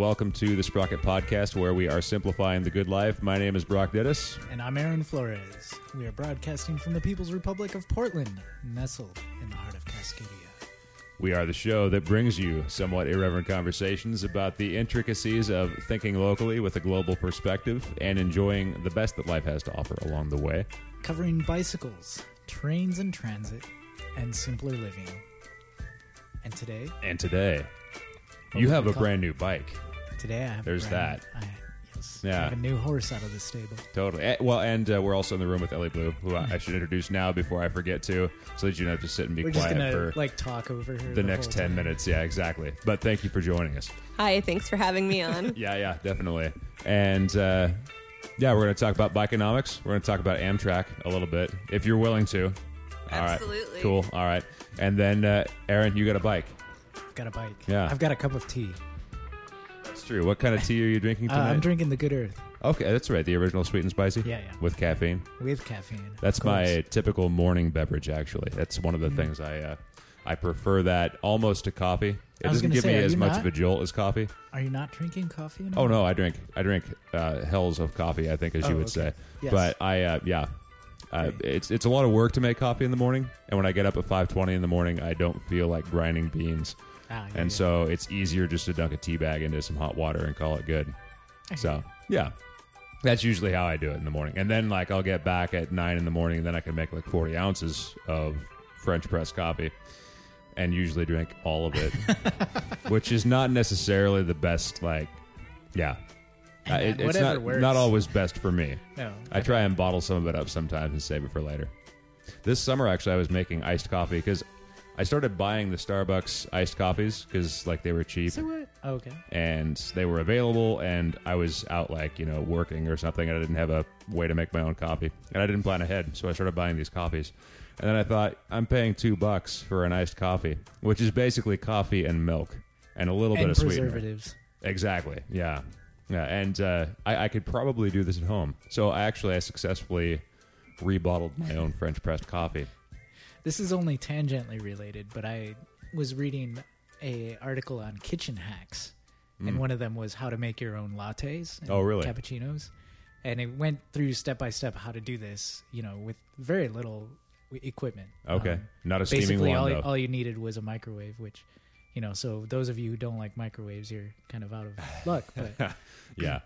welcome to the Sprocket Podcast, where we are simplifying the good life. My name is Brock Dittus. And I'm Aaron Flores. We are broadcasting from the People's Republic of Portland, nestled in the heart of Cascadia. We are the show that brings you somewhat irreverent conversations about the intricacies of thinking locally with a global perspective and enjoying the best that life has to offer along the way. Covering bicycles, trains and transit, and simpler living. And today, you have a brand new bike. Today I have There's that. I have a new horse out of the stable. Totally. Well, and we're also in the room with Ellie Blue, who I should introduce now before I forget to, so that you don't have to sit and be We're quiet just for gonna talk over her the next 10 minutes. Yeah, exactly. But thank you for joining us. Hi, thanks for having me on. Yeah, definitely. And we're going to talk about Bikeonomics. We're going to talk about Amtrak a little bit, if you're willing to. Absolutely. All right. Cool. All right. And then, Aaron, you got a bike. I've got a bike. Yeah. I've got a cup of tea. That's true. What kind of tea are you drinking tonight? I'm drinking the Good Earth. Okay, that's right. The original sweet and spicy? Yeah. With caffeine? With caffeine. That's my typical morning beverage, actually. That's one of the things I prefer that almost to coffee. It doesn't give me as much of a jolt as coffee. Are you not drinking coffee anymore? Oh, no, I drink hells of coffee, I think, as you would say. Yes. But it's a lot of work to make coffee in the morning, and when I get up at 5:20 in the morning, I don't feel like grinding beans. So it's easier just to dunk a tea bag into some hot water and call it good. So, yeah. That's usually how I do it in the morning. And then, I'll get back at 9 in the morning, and then I can make, 40 ounces of French press coffee and usually drink all of it, which is not necessarily the best, it's not always best for me. No. I try and bottle some of it up sometimes and save it for later. This summer, actually, I was making iced coffee because I started buying the Starbucks iced coffees because, they were cheap. So what? Oh, okay. And they were available, and I was out, working or something, and I didn't have a way to make my own coffee. And I didn't plan ahead, so I started buying these coffees. And then I thought, I'm paying $2 for an iced coffee, which is basically coffee and milk and a little bit of sweetener. Preservatives. Exactly, yeah. Yeah, and I could probably do this at home. So I successfully rebottled my own French-pressed coffee. This is only tangentially related, but I was reading an article on kitchen hacks, and one of them was how to make your own lattes and cappuccinos. And it went through step-by-step how to do this, with very little equipment. Okay, not a steaming one, Basically, all you needed was a microwave, which... so those of you who don't like microwaves, you're kind of out of luck. But yeah,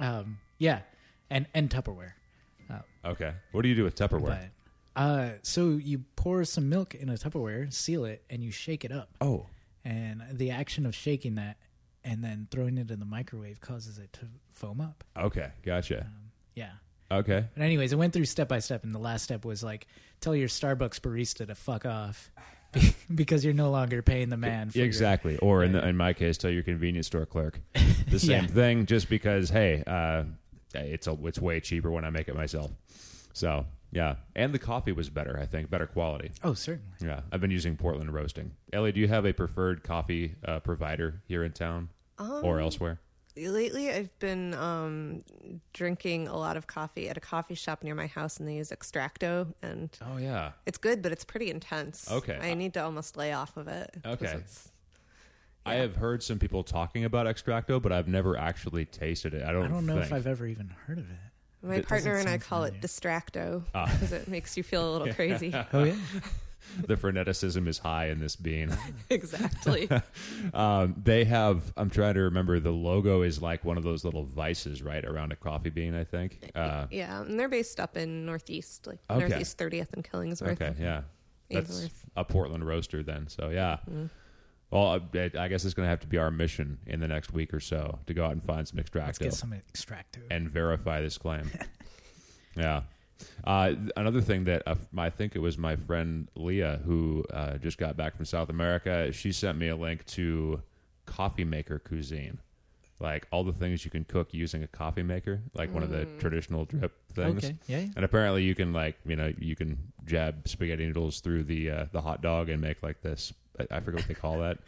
and Tupperware. Okay, what do you do with Tupperware? So you pour some milk in a Tupperware, seal it, and you shake it up. Oh, and the action of shaking that and then throwing it in the microwave causes it to foam up. Okay, gotcha. Yeah. Okay. But anyways, it went through step by step, and the last step was tell your Starbucks barista to fuck off. Because you're no longer paying the man for exactly. Or in my case, tell your convenience store clerk the same thing. Just because, hey, it's way cheaper when I make it myself. So yeah, and the coffee was better. I think better quality. Oh, certainly. Yeah, I've been using Portland Roasting. Ellie, do you have a preferred coffee provider here in town or elsewhere? Lately, I've been drinking a lot of coffee at a coffee shop near my house, and they use Extracto, and it's good, but it's pretty intense. Okay, I need to almost lay off of it. Okay, I have heard some people talking about Extracto, but I've never actually tasted it. I don't know if I've ever even heard of it. My partner and I call it Distracto because it makes you feel a little crazy. Oh yeah. The freneticism is high in this bean. Exactly. They have, I'm trying to remember, the logo is like one of those little vices, right, around a coffee bean, I think. Yeah, and they're based up in Northeast, Northeast 30th and Killingsworth. Okay, yeah. That's a Portland roaster then, so yeah. Mm-hmm. Well, I guess it's going to have to be our mission in the next week or so to go out and find some Extracto. Let's get some Extracto. And verify this claim. Yeah. Another thing that I think it was my friend Leah who just got back from South America. She sent me a link to Coffee Maker Cuisine, all the things you can cook using a coffee maker, one of the traditional drip things. Okay, yeah. And apparently you can you can jab spaghetti noodles through the hot dog and make this. I forget what they call that.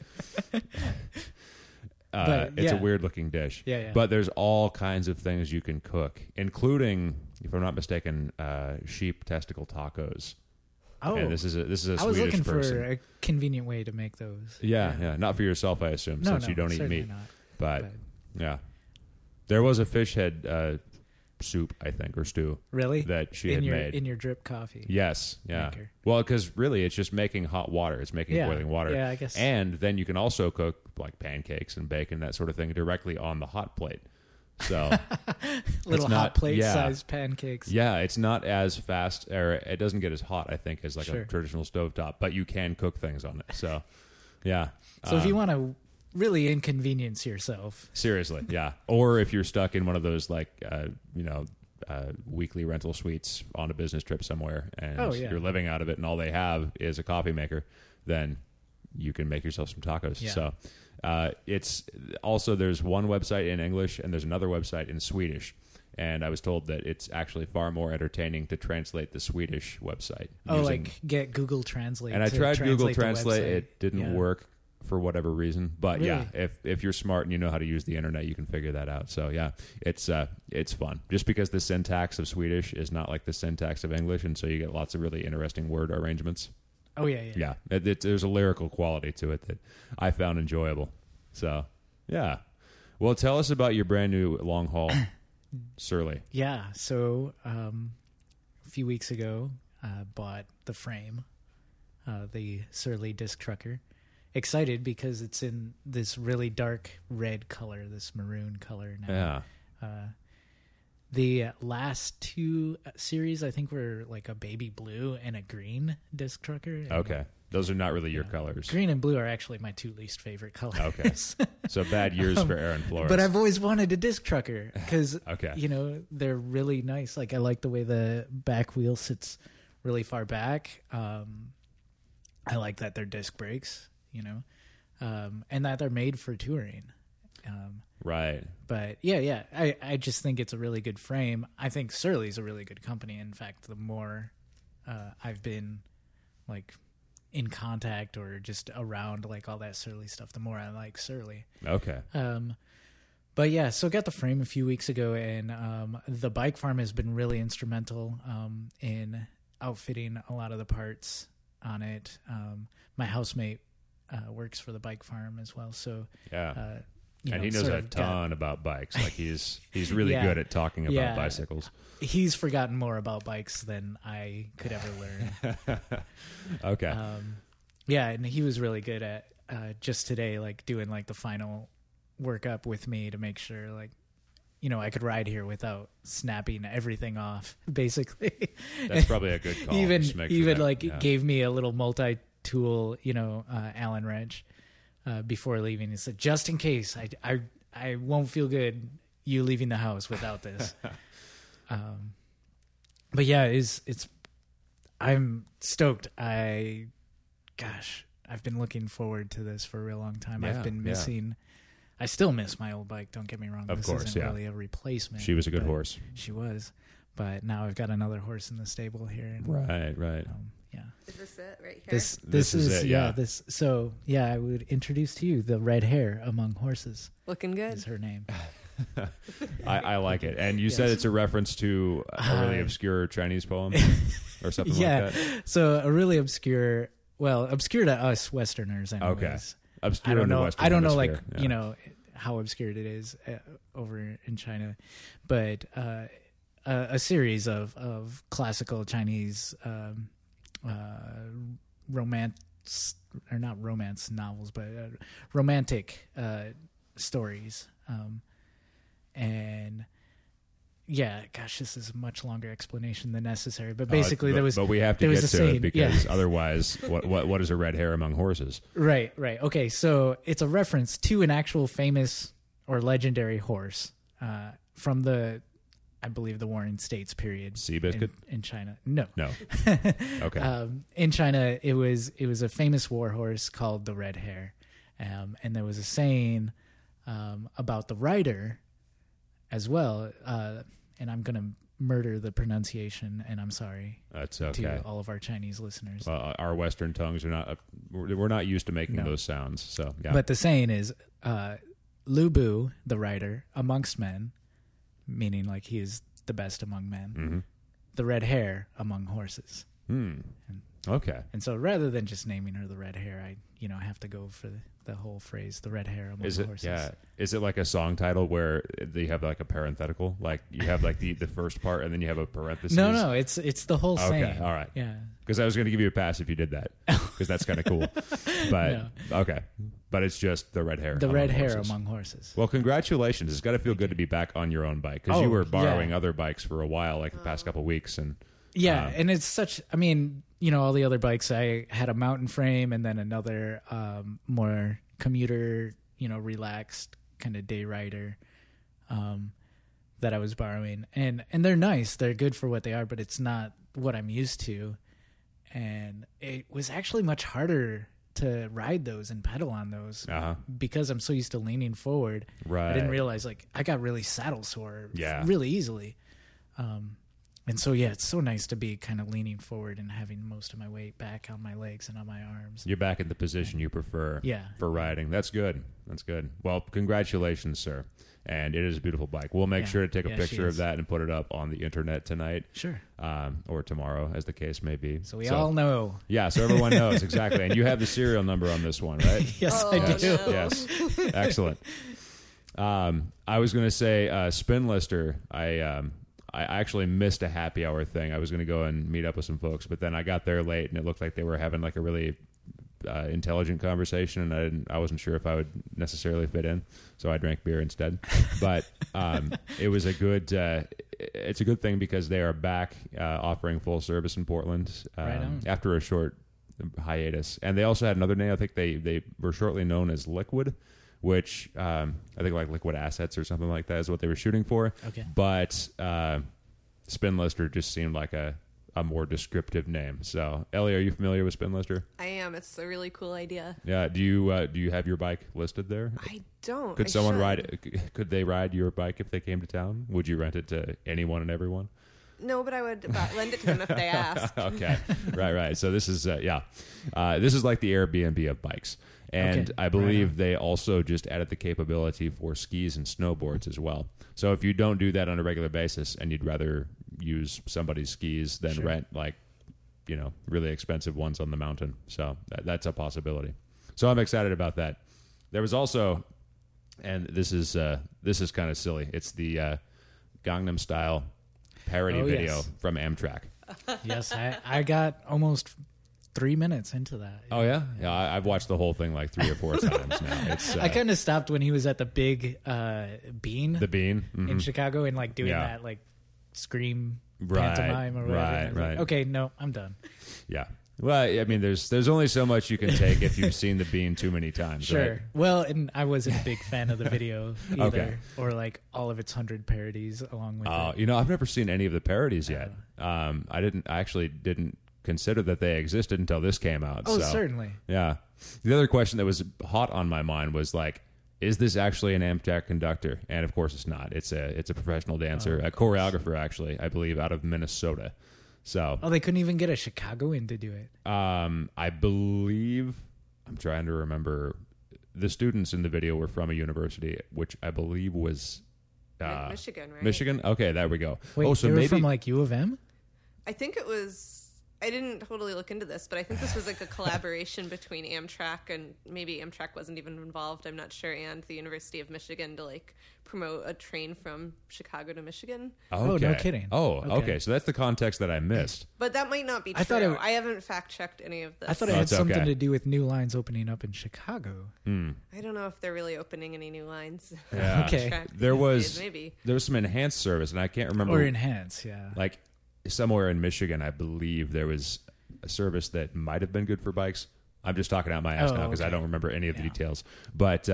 It's a weird looking dish. Yeah. But there's all kinds of things you can cook, including, if I'm not mistaken, sheep testicle tacos. Oh, and this is a Swedish person. I was looking for a convenient way to make those. Yeah. Not for yourself, I assume, since you don't eat meat. Not. But Yeah. There was a fish head soup, I think, or stew. Really? That she had made. In your drip coffee. Yes. Yeah. Maker. Well, because really it's just making hot water. It's making boiling water. Yeah, I guess. And then you can also cook like pancakes and bacon, that sort of thing, directly on the hot plate. So little hot plate sized pancakes. Yeah, it's not as fast, or it doesn't get as hot, I think, as like a traditional stovetop, but you can cook things on it. So, yeah. So if you want to really inconvenience yourself. Seriously, yeah. Or if you're stuck in one of those like, weekly rental suites on a business trip somewhere and you're living out of it and all they have is a coffee maker, then you can make yourself some tacos. Yeah. So it's also, there's one website in English and there's another website in Swedish. And I was told that it's actually far more entertaining to translate the Swedish website. Like get Google Translate. And I tried Google Translate. It didn't work for whatever reason. But really? If you're smart and you know how to use the internet, you can figure that out. So yeah, it's fun. Just because the syntax of Swedish is not like the syntax of English, and so you get lots of really interesting word arrangements. Oh yeah. There's a lyrical quality to it that I found enjoyable. So yeah. Well, tell us about your brand new long haul Surly. Yeah. So a few weeks ago, bought the frame, the Surly disc trucker. Excited because it's in this really dark red color, this maroon color now. Yeah. The last two series, I think, were like a baby blue and a green disc trucker. Okay. Those are not really your colors. Green and blue are actually my two least favorite colors. Okay. So bad years for Aaron Flores. But I've always wanted a disc trucker because, they're really nice. Like, I like the way the back wheel sits really far back. I like that they're disc brakes. And that they're made for touring. Right. But yeah. I just think it's a really good frame. I think Surly's a really good company. In fact, the more I've been like in contact or just around like all that Surly stuff, the more I like Surly. Okay. But yeah, so got the frame a few weeks ago, and the bike farm has been really instrumental in outfitting a lot of the parts on it. My housemate works for the bike farm as well, so and he knows a ton about bikes. Like he's really good at talking about bicycles. He's forgotten more about bikes than I could ever learn. Okay. And he was really good at just today, like doing like the final workup with me to make sure like I could ride here without snapping everything off, basically. That's probably a good call. Gave me a little multi-tool, Allen wrench before leaving. He said, just in case, I won't feel good you leaving the house without this. But yeah, I'm stoked. I've been looking forward to this for a real long time. I've been missing... I still miss my old bike, don't get me wrong. Of course, isn't really a replacement. She was a good horse. She was. But now I've got another horse in the stable here. And, right. Yeah. Is this it right here? This is it, yeah. I would introduce to you the red hair among horses. Looking good. Is her name. I like it. And you said it's a reference to a really obscure Chinese poem or something like that? So a really obscure to us Westerners anyways. Okay. Obscure I don't know, like, how obscure it is over in China, but a series of classical Chinese romance, or not romance novels, but romantic stories. And this is a much longer explanation than necessary. But basically, But we have to get to it because otherwise, what is a red hair among horses? Right. Okay, so it's a reference to an actual famous or legendary horse from I believe, the Warring States period. Seabiscuit? In China. No. Okay. In China, it was a famous war horse called the Red Hare. And there was a saying about the rider as well, and I'm going to murder the pronunciation, and I'm sorry. That's okay. To all of our Chinese listeners. Our Western tongues are not, we're not used to making those sounds. So, yeah. But the saying is, Lu Bu, the rider, amongst men, meaning like he is the best among men, mm-hmm. the red hair among horses. Okay. And so rather than just naming her the Red Hare, I have to go for the whole phrase, the red hair among horses. Yeah. Is it like a song title where they have like a parenthetical? Like you have like the first part and then you have a parenthesis? No, it's the whole saying. Okay, all right. Yeah. Because I was going to give you a pass if you did that, because that's kind of cool. But, okay. But it's just the red hair. The red hair among horses. Well, congratulations. It's got to feel good to be back on your own bike, because you were borrowing other bikes for a while, like the past couple of weeks. And and it's such, I mean, all the other bikes, I had a mountain frame and then another more commuter, relaxed kind of day rider that I was borrowing. And they're nice. They're good for what they are, but it's not what I'm used to. And it was actually much harder to ride those and pedal on those because I'm so used to leaning forward. Right. I didn't realize, like, I got really saddle sore really easily. And so, it's so nice to be kind of leaning forward and having most of my weight back on my legs and on my arms. You're back in the position you prefer for riding. That's good. That's good. Well, congratulations, sir. And it is a beautiful bike. We'll make sure to take a picture of that and put it up on the internet tonight. Sure. Or tomorrow, as the case may be. So we all know. Yeah, so everyone knows, exactly. And you have the serial number on this one, right? Yes, I do. No. Yes. Excellent. I was going to say, Spinlister, I actually missed a happy hour thing. I was going to go and meet up with some folks, but then I got there late, and it looked like they were having like a really intelligent conversation, and I wasn't sure if I would necessarily fit in, so I drank beer instead. But it was a good. It's a good thing because they are back offering full service in Portland after a short hiatus, and they also had another name. I think they were shortly known as Liquid, which I think like Liquid Assets or something like that is what they were shooting for. Okay. But Spinlister just seemed like a more descriptive name. So, Ellie, are you familiar with Spinlister? I am. It's a really cool idea. Yeah. Do you have your bike listed there? I don't. Could someone ride it? Could they ride your bike if they came to town? Would you rent it to anyone and everyone? No, but I would lend it to them if they asked. Okay. Right. So this is this is like the Airbnb of bikes. And I believe they also just added the capability for skis and snowboards as well. So if you don't do that on a regular basis and you'd rather use somebody's skis than rent really expensive ones on the mountain. So that's a possibility. So I'm excited about that. There was also, and this is kind of silly. It's the Gangnam Style parody video from Amtrak. Yes, I got almost 3 minutes into that. Oh yeah, I've watched the whole thing like 3 or 4 times now. It's I kind of stopped when he was at the big Bean. The Bean in Chicago and like doing that like scream pantomime or whatever. Right. Like, okay, no, I'm done. Yeah. Well, I mean, there's only so much you can take if you've seen the Bean too many times. Sure. Right? Well, and I wasn't a big fan of the video either, or like all of its 100 parodies along with it. I've never seen any of the parodies yet. I actually didn't consider that they existed until this came out. Oh, so, certainly. Yeah. The other question that was hot on my mind was like, is this actually an Amtrak conductor? And of course it's not. It's a professional dancer, a choreographer actually, I believe, out of Minnesota. So they couldn't even get a Chicagoan to do it. I believe, I'm trying to remember, the students in the video were from a university, which I believe was Michigan, right? Michigan? Okay, there we go. Wait, so they were from like U of M? I think it was. I didn't totally look into this, but I think this was like a collaboration between Amtrak and maybe Amtrak wasn't even involved. I'm not sure. And the University of Michigan to like promote a train from Chicago to Michigan. Okay. Oh, no kidding. Oh, okay. So that's the context that I missed. But that might not be true. I haven't fact checked any of this. I thought it had something to do with new lines opening up in Chicago. I don't know if they're really opening any new lines. Yeah. Okay. There was some enhanced service, and I can't remember. Or enhanced, yeah. Like somewhere in Michigan, I believe there was a service that might have been good for bikes. I'm just talking out my ass now because I don't remember any of the details. But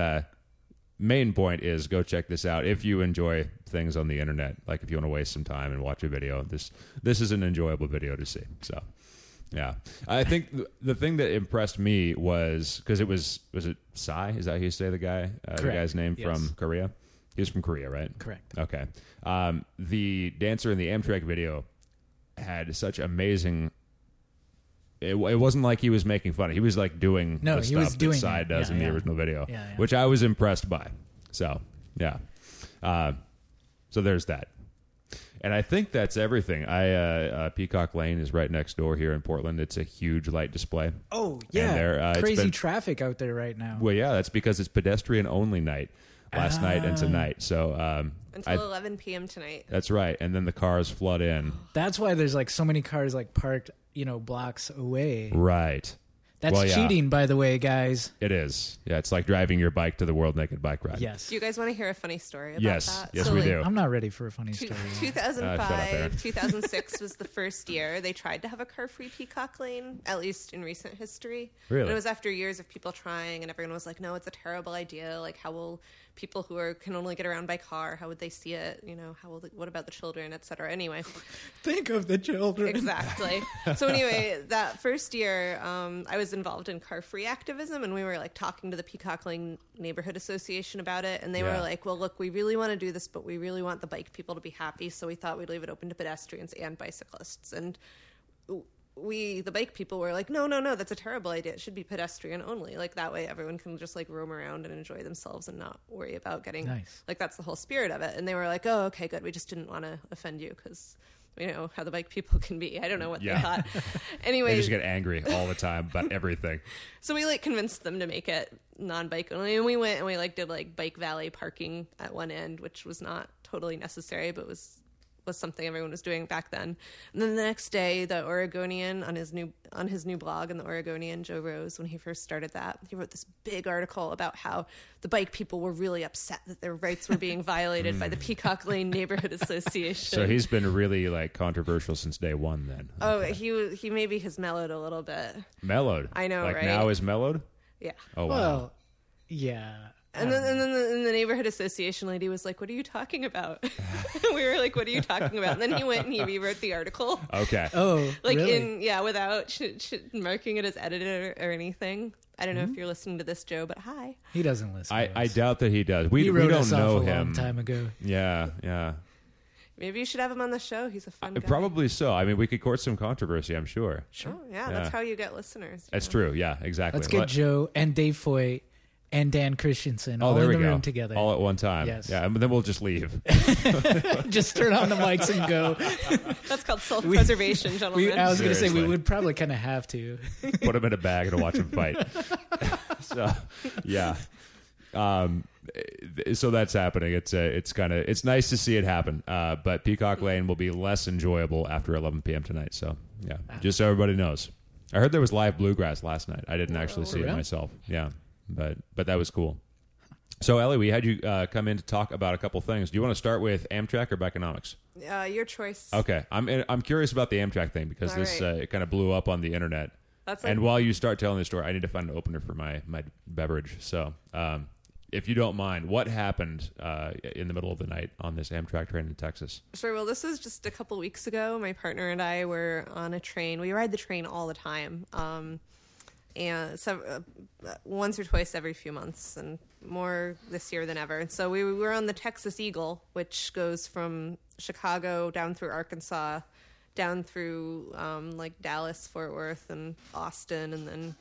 main point is go check this out if you enjoy things on the internet. Like if you want to waste some time and watch a video, this is an enjoyable video to see. So yeah, I think the thing that impressed me was because it was it Psy? Is that how you say the guy's name from Korea? He's from Korea, right? Correct. Okay. The dancer in the Amtrak video had such amazing. It wasn't like he was making fun. He was like doing the stuff that Psy does in the original video, which I was impressed by. So yeah, so there's that. And I think that's everything. Peacock Lane is right next door here in Portland. It's a huge light display. Oh, yeah. Crazy traffic out there right now. Well, yeah, that's because it's pedestrian-only night last night and tonight. So until 11 p.m. tonight. That's right. And then the cars flood in. That's why there's like so many cars like parked, blocks away. Right. That's cheating, by the way, guys. It is. Yeah, it's like driving your bike to the World Naked Bike Ride. Yes. Do you guys want to hear a funny story about that? Yes, so we do. I'm not ready for a funny story. 2005, 2006 was the first year they tried to have a car-free Peacock Lane, at least in recent history. Really? And it was after years of people trying, and everyone was like, no, it's a terrible idea. Like, how will people who can only get around by car, how would they see it? What about the children, et cetera? Anyway. Think of the children. Exactly. So anyway, that first year, I was involved in car-free activism, and we were like talking to the Peacock Lane Neighborhood Association about it, and they were like, well, look, we really want to do this, but we really want the bike people to be happy, so we thought we'd leave it open to pedestrians and bicyclists. And the bike people were like, no, that's a terrible idea. It should be pedestrian only. Like that way everyone can just like roam around and enjoy themselves and not worry about getting like, that's the whole spirit of it. And they were like, oh, okay, good. We just didn't want to offend you because we know how the bike people can be. I don't know what they thought. Anyway, they just get angry all the time about everything. So we like convinced them to make it non-bike only. And we went and we like did like bike valet parking at one end, which was not totally necessary, but was something everyone was doing back then. And then the next day, the Oregonian on his new blog, and the Oregonian, Joe Rose, when he first started that, he wrote this big article about how the bike people were really upset that their rights were being violated by the Peacock Lane Neighborhood Association. So he's been really like controversial since day one then. Okay. Oh, he maybe has mellowed a little bit. Mellowed? I know, like right? Now is mellowed? Yeah. Oh, wow. Well, yeah. And then the neighborhood association lady was like, what are you talking about? We were like, what are you talking about? And then he went and he rewrote the article. Okay. Oh, like really? Without marking it as editor or anything. I don't know if you're listening to this, Joe, but hi. He doesn't listen. I doubt that he does. We wrote don't us know off him. a long time ago. Yeah. Maybe you should have him on the show. He's a fun guy. Probably so. I mean, we could court some controversy, I'm sure. Sure. Oh, yeah, that's how you get listeners. That's true. Yeah, exactly. Let's get Joe and Dave Foy and Dan Christensen all in the room together. All at one time. Yes. Yeah, and then we'll just leave. Just turn on the mics and go. That's called self-preservation, gentlemen. I was going to say, we would probably kind of have to. Put them in a bag and watch them fight. So, yeah. So that's happening. It's nice to see it happen. But Peacock Lane will be less enjoyable after 11 p.m. tonight. So, yeah, just so everybody knows. I heard there was live bluegrass last night. I didn't actually see it myself. Yeah. But that was cool. So, Ellie, we had you come in to talk about a couple things. Do you want to start with Amtrak or Beconomics? Your choice. Okay. I'm curious about the Amtrak thing because it kind of blew up on the internet. And while you start telling the story, I need to find an opener for my beverage. So, if you don't mind, what happened in the middle of the night on this Amtrak train in Texas? Sure. Well, this was just a couple weeks ago. My partner and I were on a train. We ride the train all the time. And so once or twice every few months, and more this year than ever. And so we were on the Texas Eagle, which goes from Chicago down through Arkansas, down through like Dallas, Fort Worth, and Austin, and then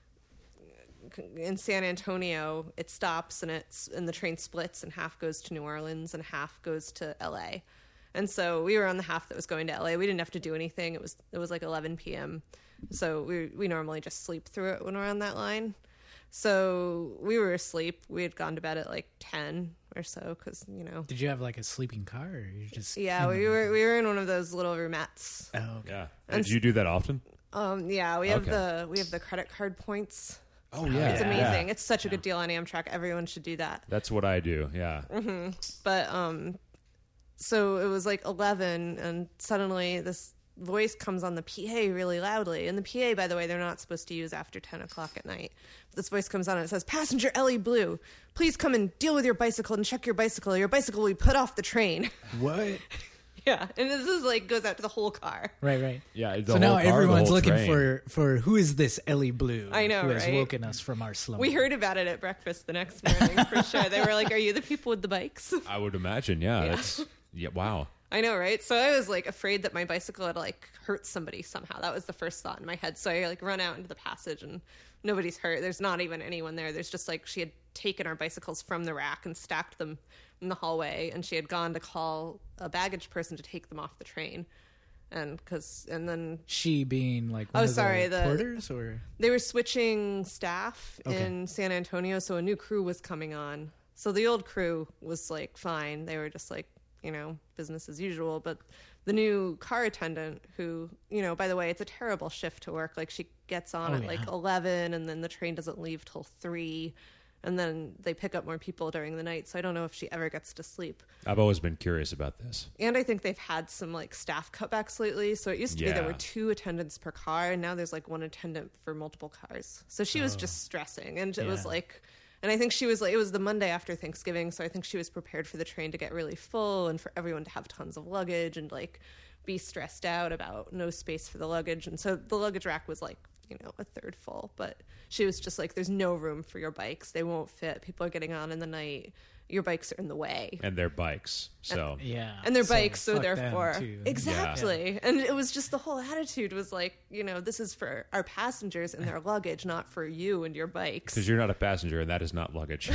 in San Antonio it stops, and the train splits, and half goes to New Orleans and half goes to LA. And so we were on the half that was going to LA. We didn't have to do anything. It was like 11 p.m. So we normally just sleep through it when we're on that line. So we were asleep. We had gone to bed at like 10 or so because, Did you have like a sleeping car or you just... Yeah, we were in one of those little roomettes. Oh, okay. Yeah. And did you do that often? Yeah, we have the credit card points. Oh, yeah. It's amazing. Yeah. It's such a good deal on Amtrak. Everyone should do that. That's what I do, yeah. Mm-hmm. But so it was like 11, and suddenly this voice comes on the PA really loudly. And the PA, by the way, they're not supposed to use after 10 o'clock at night. But this voice comes on and it says, "Passenger Ellie Blue, please come and deal with your bicycle and check your bicycle. Your bicycle will be put off the train." What? Yeah, and this is like goes out to the whole car. Right. Yeah. So now everyone's looking for who is this Ellie Blue? I know, who has right? woken us from our slumber. We heard about it at breakfast the next morning for sure. They were like, "Are you the people with the bikes?" I would imagine. Yeah. Wow. I know, right? So I was like afraid that my bicycle had like hurt somebody somehow. That was the first thought in my head. So I like run out into the passage and nobody's hurt. There's not even anyone there. There's just like she had taken our bicycles from the rack and stacked them in the hallway, and she had gone to call a baggage person to take them off the train. And then she being like one of the porters, or they were switching staff in San Antonio, so a new crew was coming on. So the old crew was like fine; they were just like, you know, business as usual. But the new car attendant, who, you know, by the way, it's a terrible shift to work. Like, she gets on at like 11, and then the train doesn't leave till 3. And then they pick up more people during the night, so I don't know if she ever gets to sleep. I've always been curious about this. And I think they've had some, like, staff cutbacks lately. So it used to be there were 2 attendants per car, and now there's, like, 1 attendant for multiple cars. So she was just stressing. And it was, like... And I think she was, like... It was the Monday after Thanksgiving, so I think she was prepared for the train to get really full and for everyone to have tons of luggage and, like, be stressed out about no space for the luggage. And so the luggage rack was, like, you know, a third full, but she was just like, there's no room for your bikes. They won't fit. People are getting on in the night. Your bikes are in the way. And they're bikes. So and they're bikes, so therefore exactly. Yeah. And it was just the whole attitude was like, you know, this is for our passengers and their luggage, not for you and your bikes. Because you're not a passenger and that is not luggage.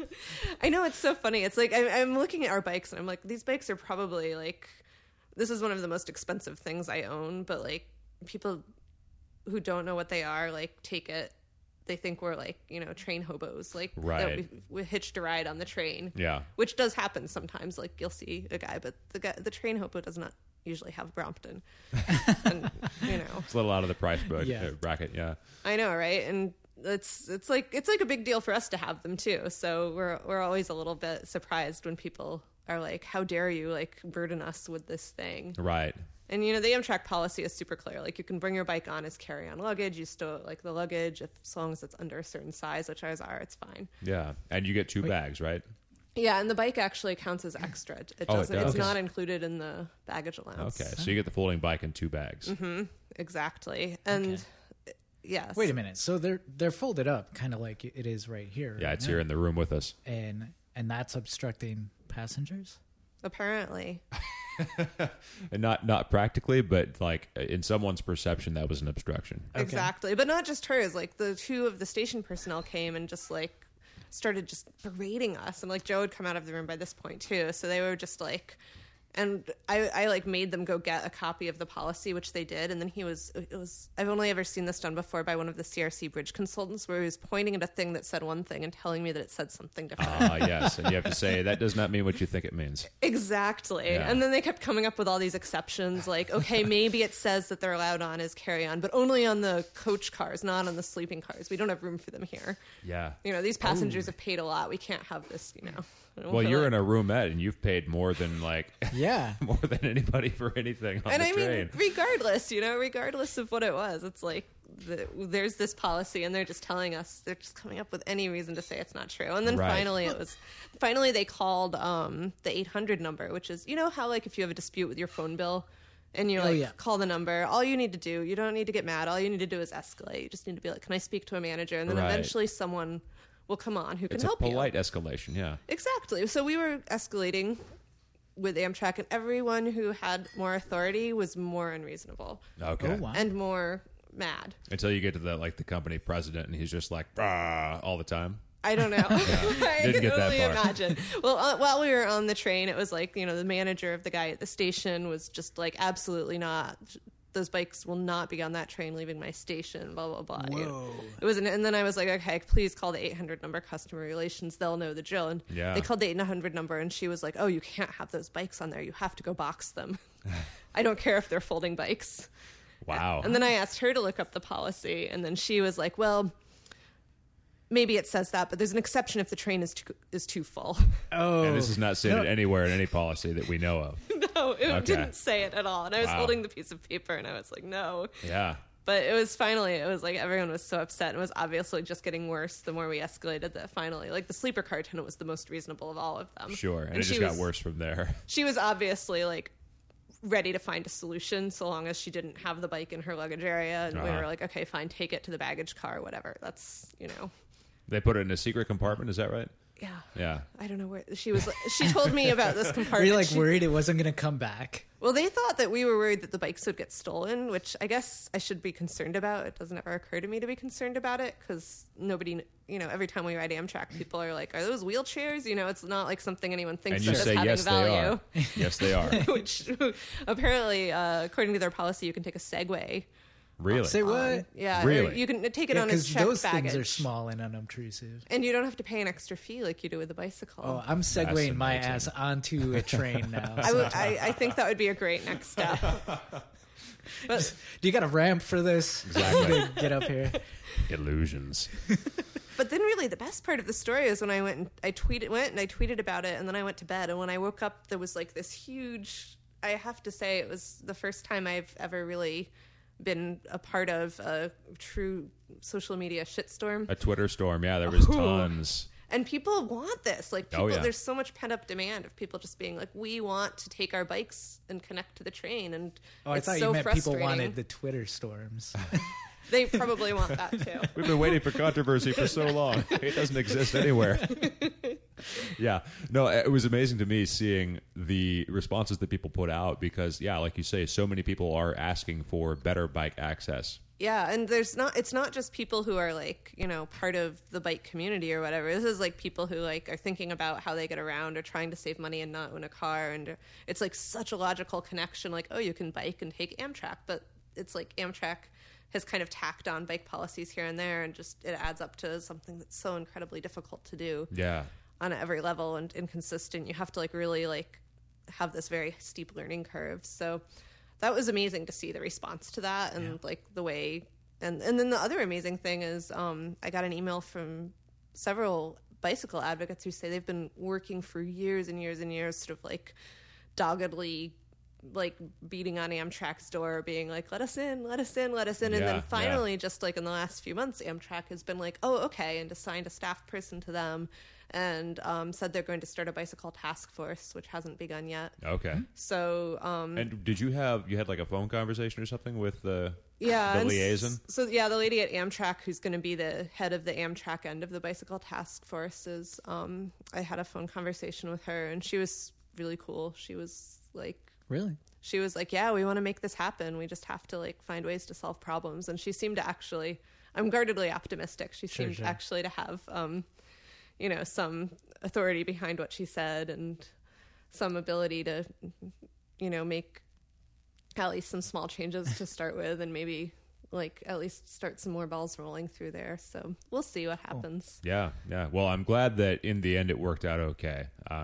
I know, it's so funny. It's like I'm looking at our bikes and I'm like, these bikes are probably like, this is one of the most expensive things I own, but like people who don't know what they are, like, take it. They think we're like, you know, train hobos, like that we hitched a ride on the train. Yeah, which does happen sometimes. Like, you'll see a guy, but the train hobo does not usually have Brompton. And, you know, it's a little out of the price bracket. Yeah, I know, right? And it's like a big deal for us to have them too. So we're always a little bit surprised when people are like, "How dare you like burden us with this thing?" Right. And, you know, the Amtrak policy is super clear. Like, you can bring your bike on as carry-on luggage. You stow, like, the luggage as long as it's under a certain size, which ours are, it's fine. Yeah. And you get 2 bags, right? Yeah, and the bike actually counts as extra. It doesn't. It's not included in the baggage allowance. Okay, so you get the folding bike in 2 bags. Mm-hmm. Exactly. And, yes. Wait a minute. So they're folded up, kind of like it is right here. Yeah, it's here in the room with us. And that's obstructing passengers? Apparently. And not practically, but like in someone's perception, that was an obstruction. Okay. Exactly, but not just hers. Like, the 2 of the station personnel came and just like started just berating us, and like Joe had come out of the room by this point too, so they were just like. And I like made them go get a copy of the policy, which they did. And then I've only ever seen this done before by one of the CRC bridge consultants, where he was pointing at a thing that said one thing and telling me that it said something different. Yes. And you have to say, that does not mean what you think it means. Exactly. Yeah. And then they kept coming up with all these exceptions, like, okay, maybe it says that they're allowed on as carry-on, but only on the coach cars, not on the sleeping cars. We don't have room for them here. Yeah. You know, these passengers have paid a lot. We can't have this, you know. Well, you're in a roomette, and you've paid more than more than anybody for anything on the train. And I mean, regardless of what it was, it's like there's this policy, and they're just telling us, they're just coming up with any reason to say it's not true. And then finally they called the 800 number, which is, you know how like if you have a dispute with your phone bill, and you're call the number. All you need to do, you don't need to get mad. All you need to do is escalate. You just need to be like, can I speak to a manager? And then eventually someone will come on who can help you. It's a polite escalation, yeah. Exactly. So we were escalating with Amtrak, and everyone who had more authority was more unreasonable. Okay. Oh, wow. And more mad. Until you get to the company president, and he's just like, all the time. I don't know. I can only imagine. Well, while we were on the train, it was like, you know, the manager of the guy at the station was just like, absolutely not. Those bikes will not be on that train leaving my station, blah, blah, blah. Whoa. And then I was like, okay, please call the 800 number, customer relations. They'll know the drill. And they called the 800 number, and she was like, oh, you can't have those bikes on there. You have to go box them. I don't care if they're folding bikes. Wow. And then I asked her to look up the policy, and then she was like, well, maybe it says that, but there's an exception if the train is too full. Oh. And this is not stated anywhere in any policy that we know of. No, it didn't say it at all. And I was holding the piece of paper, and I was like, no. Yeah. But it was like everyone was so upset, and it was obviously just getting worse the more we escalated that finally, like, the sleeper car attendant was the most reasonable of all of them. Sure. And it just got worse from there. She was obviously like ready to find a solution so long as she didn't have the bike in her luggage area. And we were like, okay, fine, take it to the baggage car, whatever. That's, you know. They put it in a secret compartment, is that right? Yeah. Yeah. I don't know where she was. She told me about this compartment. Were you like worried it wasn't going to come back? Well, they thought that we were worried that the bikes would get stolen, which I guess I should be concerned about. It doesn't ever occur to me to be concerned about it because nobody, every time we ride Amtrak, people are like, are those wheelchairs? It's not like something anyone thinks of as having yes, value. They are. Yes, they are. Which apparently, according to their policy, you can take a Segway. Really? Say what? Yeah, really? You can take it on as checked those baggage. Things are small and unobtrusive, and you don't have to pay an extra fee like you do with a bicycle. Oh, I'm segueing my ass onto a train now. I think that would be a great next step. But do you got a ramp for this? Exactly. To get up here. Illusions. But then, really, the best part of the story is when I went and I tweeted about it, and then I went to bed. And when I woke up, there was like this huge. I have to say, it was the first time I've ever really been a part of a true social media shitstorm. A Twitter storm, yeah, there was tons. And people want this. Like, there's so much pent-up demand of people just being like, we want to take our bikes and connect to the train. And I thought you meant people wanted the Twitter storms. They probably want that, too. We've been waiting for controversy for so long. It doesn't exist anywhere. Yeah. No, it was amazing to me seeing the responses that people put out because, yeah, like you say, so many people are asking for better bike access. Yeah, and it's not just people who are like, part of the bike community or whatever. This is like people who like are thinking about how they get around or trying to save money and not own a car. And it's like such a logical connection. Like, oh, you can bike and take Amtrak. But it's like Amtrak has kind of tacked on bike policies here and there, and just it adds up to something that's so incredibly difficult to do. Yeah. On every level and inconsistent. You have to like really like have this very steep learning curve. So that was amazing to see the response to that and like the way. And then the other amazing thing is I got an email from several bicycle advocates who say they've been working for years and years and years, sort of like doggedly like beating on Amtrak's door, being like, let us in. And then finally, just like in the last few months, Amtrak has been like, oh, okay, and assigned a staff person to them and said they're going to start a bicycle task force, which hasn't begun yet. Okay. So... and did you had like a phone conversation or something with the liaison? So the lady at Amtrak who's going to be the head of the Amtrak end of the bicycle task force is... I had a phone conversation with her, and she was really cool. She was like... Really? She was like, yeah, we want to make this happen. We just have to like find ways to solve problems. And she seemed to actually, I'm guardedly optimistic. She seemed actually to have, some authority behind what she said and some ability to, make at least some small changes to start with and maybe like at least start some more balls rolling through there. So we'll see what happens. Yeah. Yeah. Well, I'm glad that in the end it worked out okay.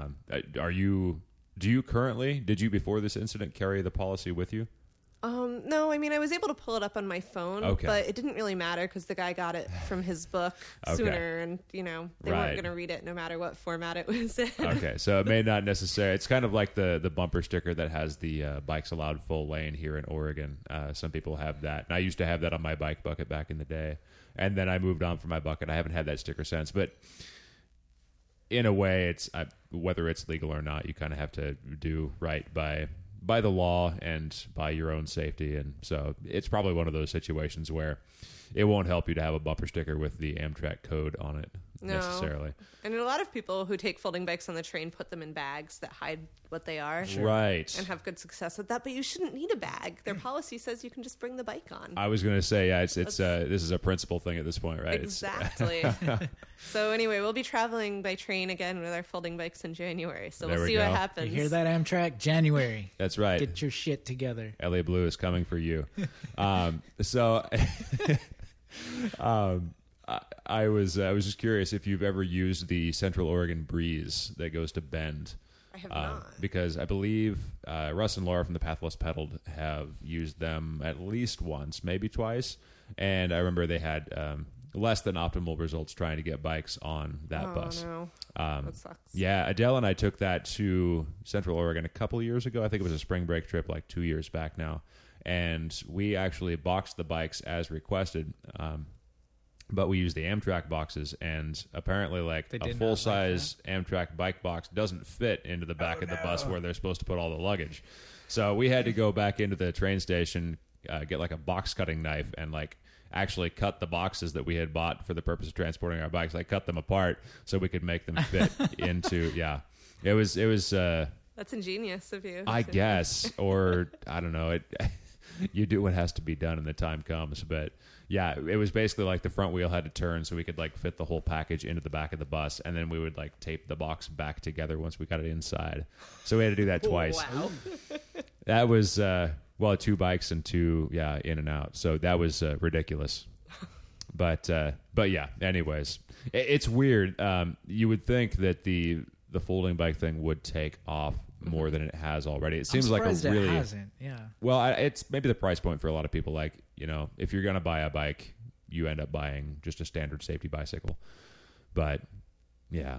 Did you before this incident carry the policy with you? No, I mean, I was able to pull it up on my phone, but it didn't really matter because the guy got it from his book sooner and, they weren't going to read it no matter what format it was in. Okay, so it may not necessarily, it's kind of like the bumper sticker that has the bikes allowed full lane here in Oregon. Some people have that. And I used to have that on my bike bucket back in the day. And then I moved on from my bucket. I haven't had that sticker since, but in a way, it's whether it's legal or not, you kind of have to do right by the law and by your own safety. And so it's probably one of those situations where it won't help you to have a bumper sticker with the Amtrak code on it necessarily. And a lot of people who take folding bikes on the train put them in bags that hide what they are. Right. And have good success with that. But you shouldn't need a bag. Their policy says you can just bring the bike on. I was going to say, yeah, this is a principle thing at this point, right? Exactly. So anyway, we'll be traveling by train again with our folding bikes in January. So we'll see what happens. You hear that, Amtrak? January. That's right. Get your shit together. LA Blue is coming for you. I was just curious if you've ever used the Central Oregon Breeze that goes to Bend. I have not. Because I believe Russ and Laura from the Path Less Pedaled have used them at least once, maybe twice. And I remember they had less than optimal results trying to get bikes on that bus. No. That sucks. Yeah, Adele and I took that to Central Oregon a couple years ago. I think it was a spring break trip like 2 years back now. And we actually boxed the bikes as requested. But we use the Amtrak boxes, and apparently, like a full-size Amtrak bike box doesn't fit into the back of the bus where they're supposed to put all the luggage. So we had to go back into the train station, get like a box cutting knife, and like actually cut the boxes that we had bought for the purpose of transporting our bikes. Like cut them apart so we could make them fit into. Yeah, it was That's ingenious of you. I guess, or I don't know. You do what has to be done, and the time comes. But yeah, it was basically like the front wheel had to turn so we could like fit the whole package into the back of the bus, and then we would like tape the box back together once we got it inside. So we had to do that twice. Wow. That was 2 bikes and 2 in and out. So that was ridiculous. But yeah. Anyways, it's weird. You would think that the folding bike thing would take off more than it has already. It seems like a really it hasn't. Yeah. Well, it's maybe the price point for a lot of people. Like, you know, if you're gonna buy a bike, you end up buying just a standard safety bicycle. But yeah.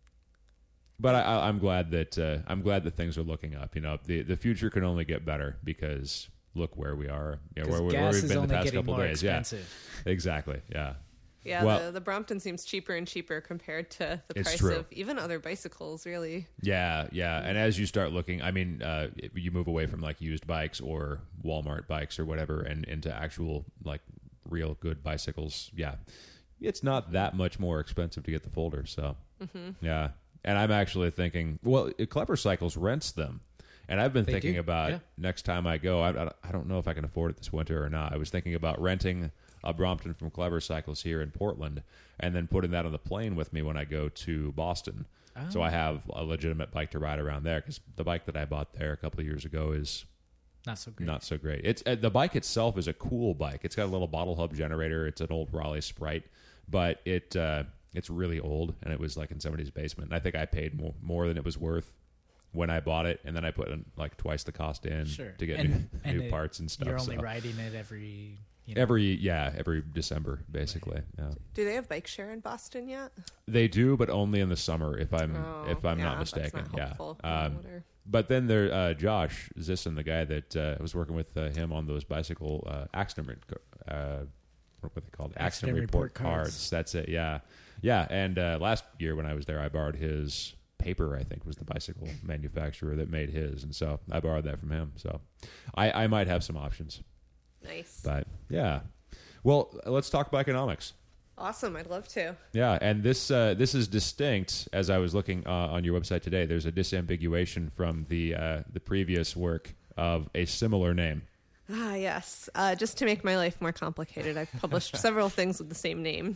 But I'm glad that things are looking up. You know, the future can only get better because look where we are. You know, where we've been the past couple days. Expensive. Yeah, exactly. Yeah. Yeah, well, the Brompton seems cheaper and cheaper compared to the price true. of even other bicycles, really. Yeah. And as you start looking, I mean, you move away from like used bikes or Walmart bikes or whatever and into actual like real good bicycles. Yeah, it's not that much more expensive to get the folder. So, yeah. And I'm actually thinking, well, Clever Cycles rents them. And I've been thinking about next time I go, I don't know if I can afford it this winter or not. I was thinking about renting a Brompton from Clever Cycles here in Portland and then putting that on the plane with me when I go to Boston. Oh. So I have a legitimate bike to ride around there because the bike that I bought there a couple of years ago is not so great. It's the bike itself is a cool bike. It's got a little bottle hub generator. It's an old Raleigh Sprite, but it's really old and it was like in somebody's basement. And I think I paid more than it was worth when I bought it, and then I put in like twice the cost in to get new parts and stuff. You're only riding it every December, basically. Right. Yeah. Do they have bike share in Boston yet? They do, but only in the summer, if I'm not mistaken. That's not helpful. But then there, Josh Zisson, the guy that I was working with him on those bicycle accident, what are they called? Accident report cards. That's it. Yeah. And last year when I was there, I borrowed his Paper, I think, was the bicycle manufacturer that made his, and so I borrowed that from him. So I might have some options. Nice. But yeah. Well, let's talk economics. Awesome. I'd love to. Yeah, and this is distinct. As I was looking on your website today, there's a disambiguation from the previous work of a similar name. Ah, yes. Just to make my life more complicated, I've published several things with the same name.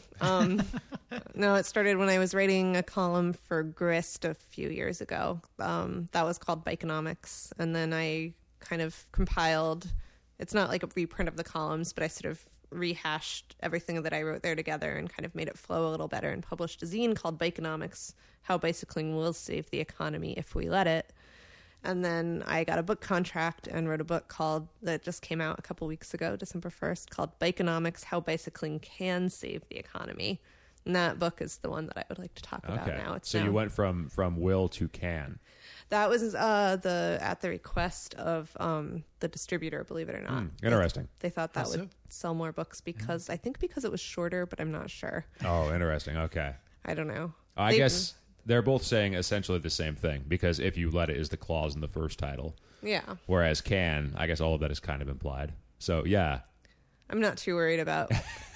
No, it started when I was writing a column for Grist a few years ago. That was called Bikeonomics. And then I kind of compiled, it's not like a reprint of the columns, but I sort of rehashed everything that I wrote there together and kind of made it flow a little better and published a zine called Bikeonomics, How Bicycling Will Save the Economy If We Let It. And then I got a book contract and wrote a book that just came out a couple weeks ago, December 1st, called Bikeonomics, How Bicycling Can Save the Economy. And that book is the one that I would like to talk about now. So you went from will to can. That was at the request of the distributor, believe it or not. Interesting. They thought that would sell more books because it was shorter, but I'm not sure. Oh, interesting. Okay. I don't know. I guess they're both saying essentially the same thing because if you let it is the clause in the first title. Yeah. Whereas can, I guess all of that is kind of implied. So, yeah. I'm not too worried about